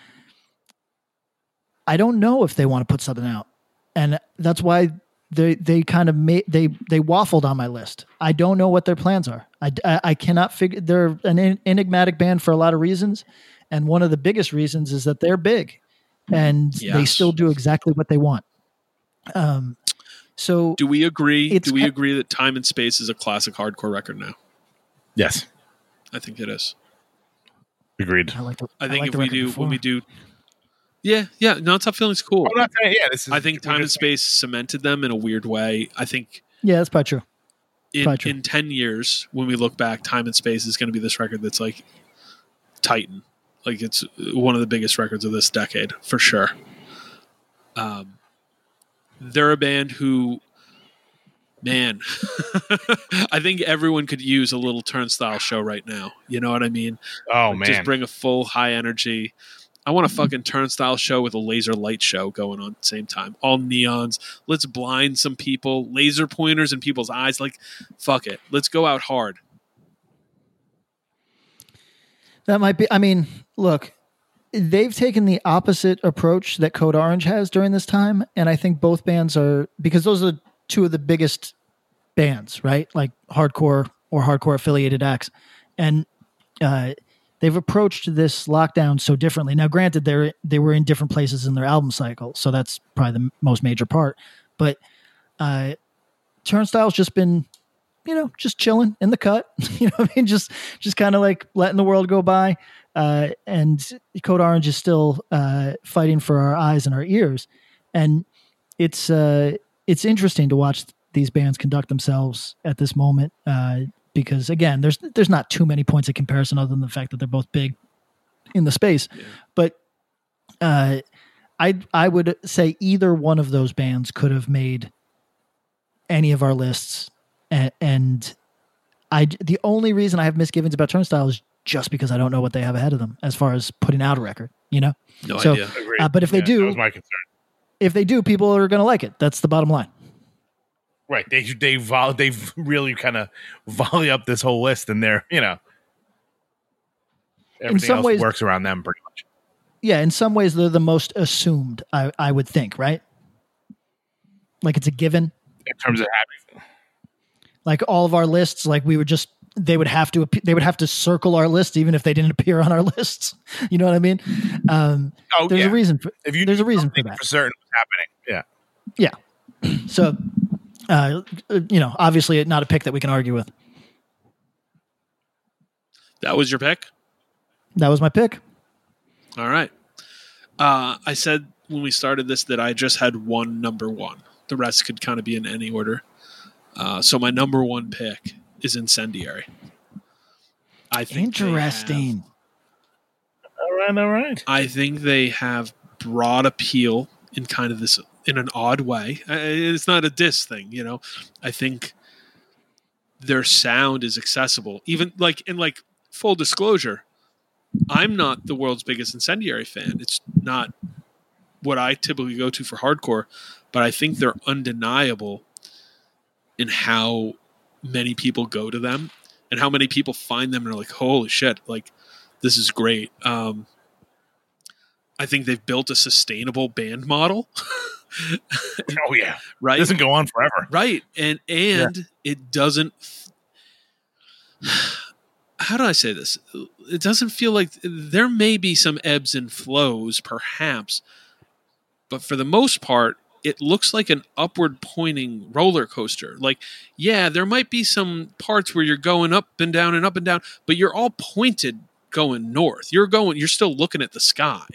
I don't know if they want to put something out, and that's why they they kind of made they they waffled on my list. I don't know what their plans are. I, I, I cannot figure. They're an enigmatic band for a lot of reasons, and one of the biggest reasons is that they're big, and they Yes. still do exactly what they want. Um, so Do we agree? It's Do we ki- agree that Time and Space is a classic hardcore record now? Yes. I think it is. Agreed. I like. The, I think like if the we record do before. when we do, yeah, yeah, No Tough Feeling's cool. I'm not saying, yeah, this is, I think we're Time and just- Space cemented them in a weird way. I think Yeah, that's probably true. in, Probably true. in ten years, when we look back, Time and Space is going to be this record that's like Titan. Like it's one of the biggest records of this decade, for sure. Um, they're a band who, man, I think everyone could use a little Turnstile show right now. You know what I mean? Oh, Like, man. just bring a full high energy. I want a fucking Turnstile show with a laser light show going on at the same time. All neons. Let's blind some people. Laser pointers in people's eyes. Like, fuck it. Let's go out hard. That might be. I mean, look, they've taken the opposite approach that Code Orange has during this time, and I think both bands are, because those are two of the biggest bands, right? Like hardcore or hardcore affiliated acts, and uh, they've approached this lockdown so differently. Now, granted, they they were in different places in their album cycle, so that's probably the m- most major part. But uh, Turnstile's just been, you know, just chilling in the cut. You know what I mean? Just just kind of like letting the world go by. Uh, and Code Orange is still uh, fighting for our eyes and our ears. And it's uh, it's interesting to watch these bands conduct themselves at this moment. Uh, because again, there's there's not too many points of comparison other than the fact that they're both big in the space. Yeah. But uh, I I would say either one of those bands could have made any of our lists. And, and I, the only reason I have misgivings about Turnstile is just because I don't know what they have ahead of them as far as putting out a record, you know? No So, idea. Agreed. Uh, but if they Yeah, do- that was my concern. If they do, people are going to like it. That's the bottom line. Right. They they vol- they've really kind of volley up this whole list, and they're, you know, everything some else ways- works around them pretty much. Yeah, in some ways, they're the most assumed, I, I would think, right? Like it's a given. In terms of having, Like all of our lists, like we would just, they would have to, appe- they would have to circle our list even if they didn't appear on our lists. You know what I mean? Um, oh there's yeah, a reason for, if you there's knew a reason for something that. for certain what's happening. Yeah. Yeah. So, uh, you know, obviously not a pick that we can argue with. That was your pick? That was my pick. All right. Uh, I said when we started this that I just had one number one. The rest could kind of be in any order. Uh, so my number one pick is Incendiary. I think Interesting. Have, all right, all right. I think they have broad appeal in kind of this, in an odd way. It's not a diss thing, you know. I think their sound is accessible. Even like, in like full disclosure, I'm not the world's biggest Incendiary fan. It's not what I typically go to for hardcore, but I think they're undeniable in how many people go to them and how many people find them and are like, holy shit, like this is great. Um, I think they've built a sustainable band model. Oh yeah. Right. It doesn't go on forever. Right. And, and yeah. It doesn't, how do I say this? It doesn't feel like there may be some ebbs and flows perhaps, but for the most part, it looks like an upward pointing roller coaster. Like, yeah, there might be some parts where you're going up and down and up and down, but you're all pointed going north. You're going, you're still looking at the sky,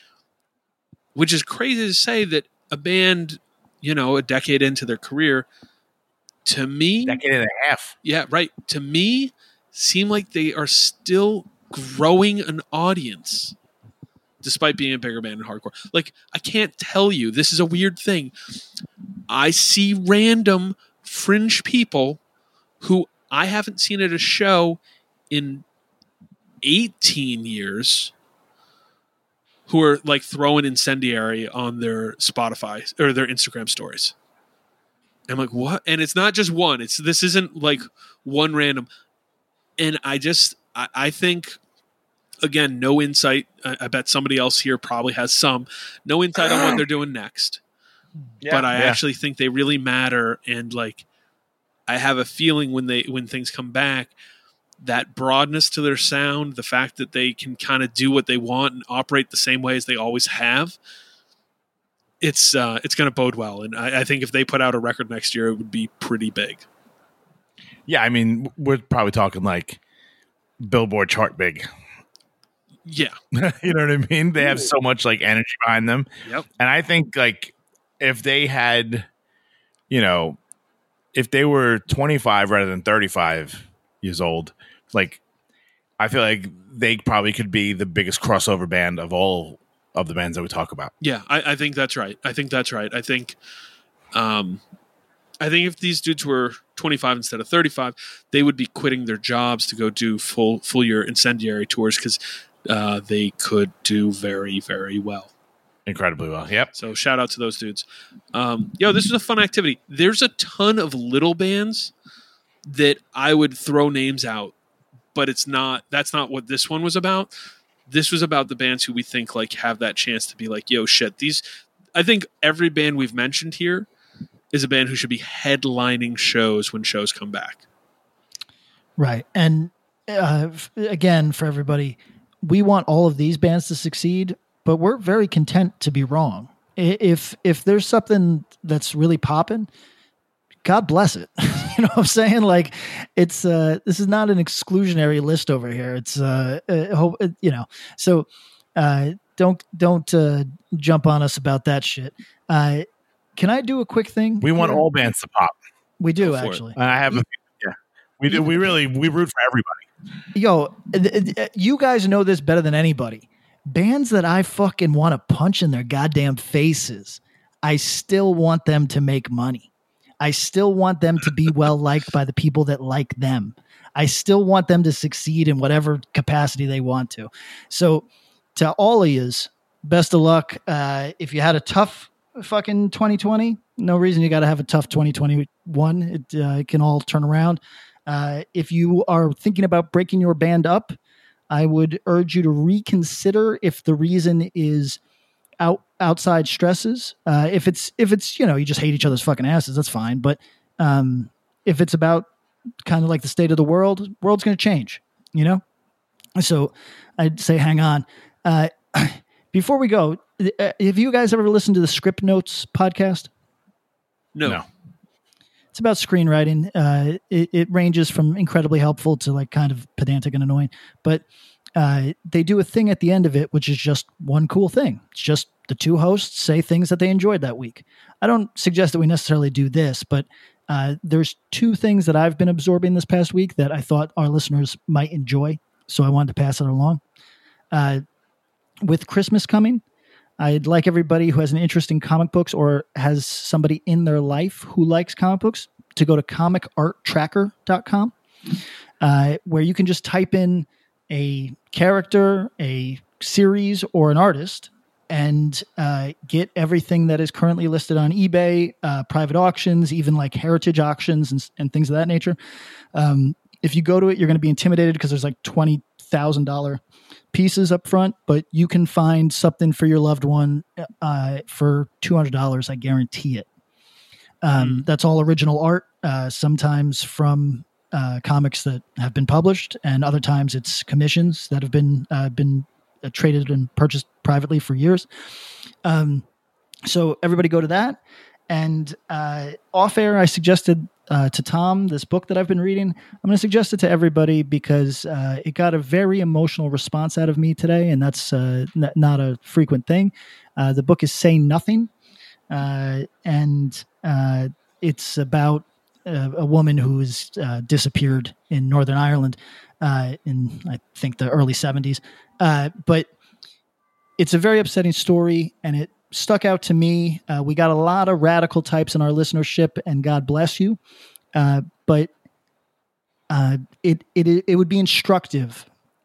which is crazy to say that a band, you know, a decade into their career, to me, decade and a half. Yeah, right. To me, seem like they are still growing an audience. Despite being a bigger band in hardcore. Like, I can't tell you, this is a weird thing. I see random fringe people who I haven't seen at a show in eighteen years who are like throwing Incendiary on their Spotify or their Instagram stories. I'm like, what? And it's not just one. It's this isn't like one random. And I just, I, I think... Again, no insight. I, I bet somebody else here probably has some. No insight on what they're doing next. Yeah, but I yeah. actually think they really matter. And like, I have a feeling when they when things come back, that broadness to their sound, the fact that they can kind of do what they want and operate the same way as they always have, it's uh, it's going to bode well. And I, I think if they put out a record next year, it would be pretty big. Yeah, I mean, we're probably talking like Billboard chart big. Yeah. You know what I mean? They have so much like energy behind them. Yep. And I think like if they had, you know, if they were twenty-five rather than thirty-five years old, like I feel like they probably could be the biggest crossover band of all of the bands that we talk about. Yeah, I, I think that's right. I think that's right. I think um I think if these dudes were twenty-five instead of thirty-five, they would be quitting their jobs to go do full full year Incendiary tours because Uh, they could do very, very well. Incredibly well, yep. So shout out to those dudes. Um, yo, this was a fun activity. There's a ton of little bands that I would throw names out, but it's not. That's not what this one was about. This was about the bands who we think like have that chance to be like, yo, shit. These, I think every band we've mentioned here is a band who should be headlining shows when shows come back. Right, and uh, again, for everybody. We want all of these bands to succeed, but we're very content to be wrong. If if there's something that's really popping, God bless it. You know what I'm saying? Like, it's uh, this is not an exclusionary list over here. It's uh, uh you know, so uh, don't don't uh, jump on us about that shit. Uh, can I do a quick thing? We want here? all bands to pop. We do actually. And I have a yeah. We do. We really we root for everybody. Yo, you guys know this better than anybody. Bands that I fucking want to punch in their goddamn faces, I still want them to make money. I still want them to be well liked by the people that like them. I still want them to succeed in whatever capacity they want to. So to all of yous, best of luck. Uh, if you had a tough fucking twenty twenty, no reason you got to have a tough twenty twenty-one. It, uh, it can all turn around. Uh, if you are thinking about breaking your band up, I would urge you to reconsider if the reason is out outside stresses. Uh, if it's if it's you know you just hate each other's fucking asses, that's fine. But um, if it's about kind of like the state of the world, world's going to change, you know. So I'd say hang on. Uh, before we go, have you guys ever listened to the Script Notes podcast? No. no. It's it's about screenwriting. Uh, it, it ranges from incredibly helpful to like kind of pedantic and annoying, but uh, they do a thing at the end of it, which is just one cool thing. It's just the two hosts say things that they enjoyed that week. I don't suggest that we necessarily do this, but uh, there's two things that I've been absorbing this past week that I thought our listeners might enjoy. So I wanted to pass it along. Uh, with Christmas coming, I'd like everybody who has an interest in comic books or has somebody in their life who likes comic books to go to comic art tracker dot com, uh, where you can just type in a character, a series, or an artist and uh, get everything that is currently listed on eBay, uh, private auctions, even like heritage auctions and, and things of that nature. Um, if you go to it, you're going to be intimidated because there's like twenty thousand dollars pieces up front, but you can find something for your loved one uh, for two hundred dollars. I guarantee it. Um, mm. That's all original art, uh, sometimes from uh, comics that have been published, and other times it's commissions that have been uh, been uh, traded and purchased privately for years. Um, so everybody go to that. And uh, off air, I suggested uh, to Tom this book that I've been reading. I'm going to suggest it to everybody because uh, it got a very emotional response out of me today, and that's uh, n- not a frequent thing. Uh, the book is Say Nothing, uh, and uh, it's about a, a woman who has uh, disappeared in Northern Ireland uh, in, I think, the early seventies. Uh, but it's a very upsetting story, and it stuck out to me. Uh, we got a lot of radical types in our listenership, and God bless you. Uh, but uh, it it it would be instructive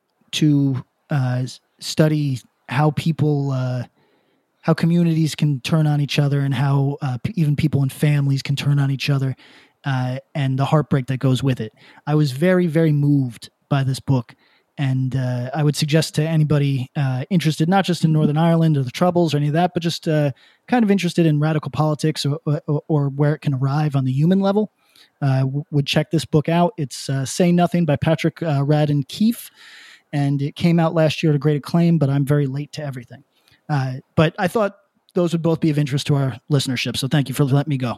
to uh, study how people, uh, how communities can turn on each other, and how uh, p- even people in families can turn on each other, uh, and the heartbreak that goes with it. I was very, very moved by this book. And uh, I would suggest to anybody uh, interested, not just in Northern Ireland or the Troubles or any of that, but just uh, kind of interested in radical politics or, or, or where it can arrive on the human level, uh, w- would check this book out. It's uh, Say Nothing by Patrick uh, Radden Keefe, and it came out last year to great acclaim, but I'm very late to everything. Uh, but I thought those would both be of interest to our listenership, so thank you for letting me go.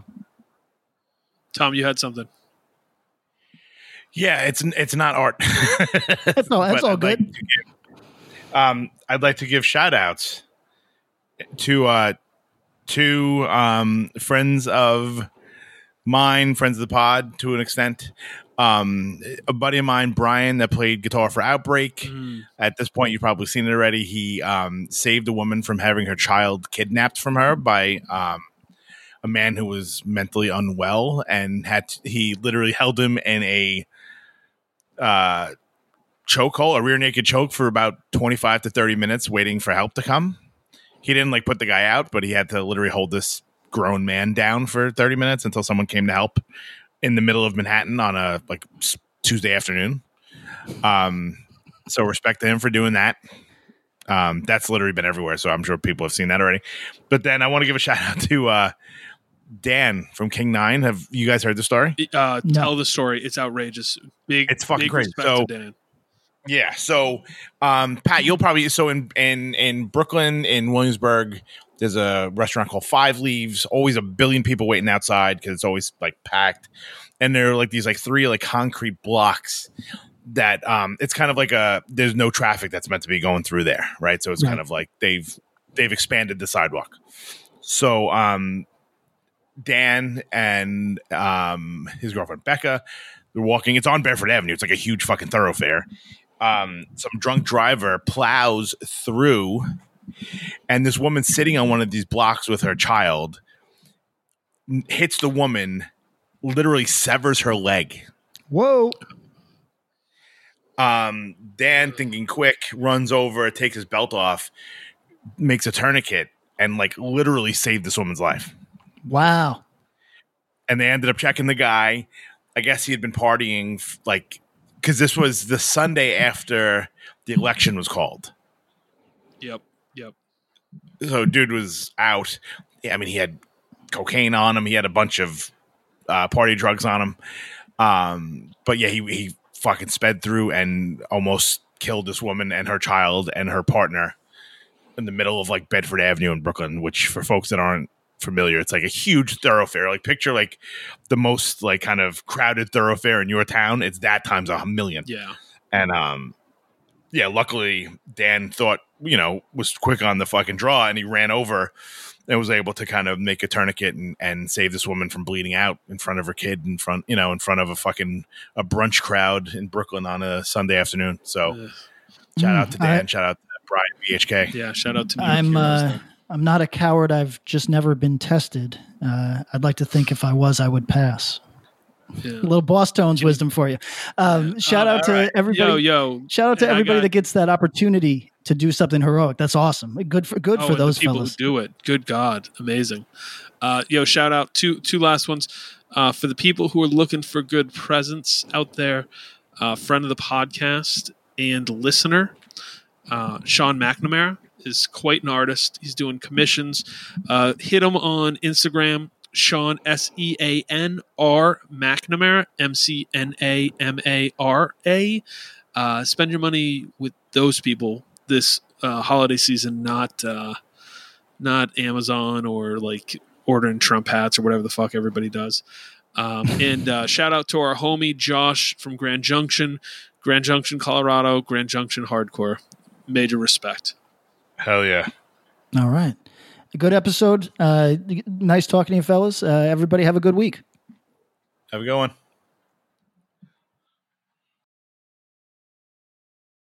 Tom, you had something. Yeah, it's it's not art. That's all, that's all I'd good. Like give, um, I'd like to give shout outs to uh, two um, friends of mine, friends of the pod to an extent. Um, a buddy of mine, Brian, that played guitar for Outbreak. Mm. At this point, you've probably seen it already. He um, saved a woman from having her child kidnapped from her by um, a man who was mentally unwell, and had to, he literally held him in a uh chokehold, a rear naked choke, for about twenty-five to thirty minutes waiting for help to come. He didn't like put the guy out, but he had to literally hold this grown man down for thirty minutes until someone came to help in the middle of Manhattan on a like Tuesday afternoon. Um so respect to him for doing that. Um that's literally been everywhere, so I'm sure people have seen that already. But then I want to give a shout out to uh Dan from King Nine. Have you guys heard the story? Uh, no. Tell the story. It's outrageous. Big, it's fucking big crazy. respect So, to Dan. yeah. So, um, Pat, you'll probably so in in in Brooklyn, in Williamsburg, there's a restaurant called Five Leaves. Always a billion people waiting outside because it's always like packed. And there are like these like three like concrete blocks that um, it's kind of like a there's no traffic that's meant to be going through there, right? So it's right. kind of like they've they've expanded the sidewalk. So, um. Dan and um, his girlfriend Becca, they're walking. It's on Bedford Avenue. It's like a huge fucking thoroughfare. Um, some drunk driver plows through, and this woman sitting on one of these blocks with her child hits the woman, literally severs her leg. Whoa. Um, Dan, thinking quick, runs over, takes his belt off, makes a tourniquet, and like literally saved this woman's life. Wow. And they ended up checking the guy. I guess he had been partying, like, because this was the Sunday after the election was called. Yep. Yep. So dude was out. Yeah, I mean, he had cocaine on him. He had a bunch of uh, party drugs on him. Um, but yeah, he, he fucking sped through and almost killed this woman and her child and her partner in the middle of like Bedford Avenue in Brooklyn, which for folks that aren't familiar, it's like a huge thoroughfare. Like picture like the most like kind of crowded thoroughfare in your town. It's that times a million. Yeah. And um, yeah, luckily Dan thought, you know, was quick on the fucking draw, and he ran over and was able to kind of make a tourniquet and, and save this woman from bleeding out in front of her kid, in front, you know, in front of a fucking a brunch crowd in Brooklyn on a Sunday afternoon. So Ugh. shout out to Dan, I, shout out to Brian B H K. Yeah, shout out to New I'm York Heroes uh, there. I'm not a coward. I've just never been tested. Uh, I'd like to think if I was, I would pass. Yeah. A little Boss Tones wisdom for you. Um, shout Uh, out to right. everybody. Yo, yo. Shout out to I everybody got- that gets that opportunity to do something heroic. That's awesome. Good for good Oh, for and the those people fellas. who do it. Good God, amazing. Uh, yo, shout out two two last ones uh, for the people who are looking for good presents out there. Uh, friend of the podcast and listener, uh, Sean McNamara is quite an artist. He's doing commissions. Uh, hit him on Instagram. Sean S E A N R McNamara M C N A M A R A. Uh, spend your money with those people this uh, holiday season, not uh, not Amazon or like ordering Trump hats or whatever the fuck everybody does. Um, and uh, shout out to our homie Josh from Grand Junction, Grand Junction, Colorado, Grand Junction Hardcore. Major respect. Hell yeah. All right. A good episode. Uh, nice talking to you fellas. Uh, everybody have a good week. Have a good one.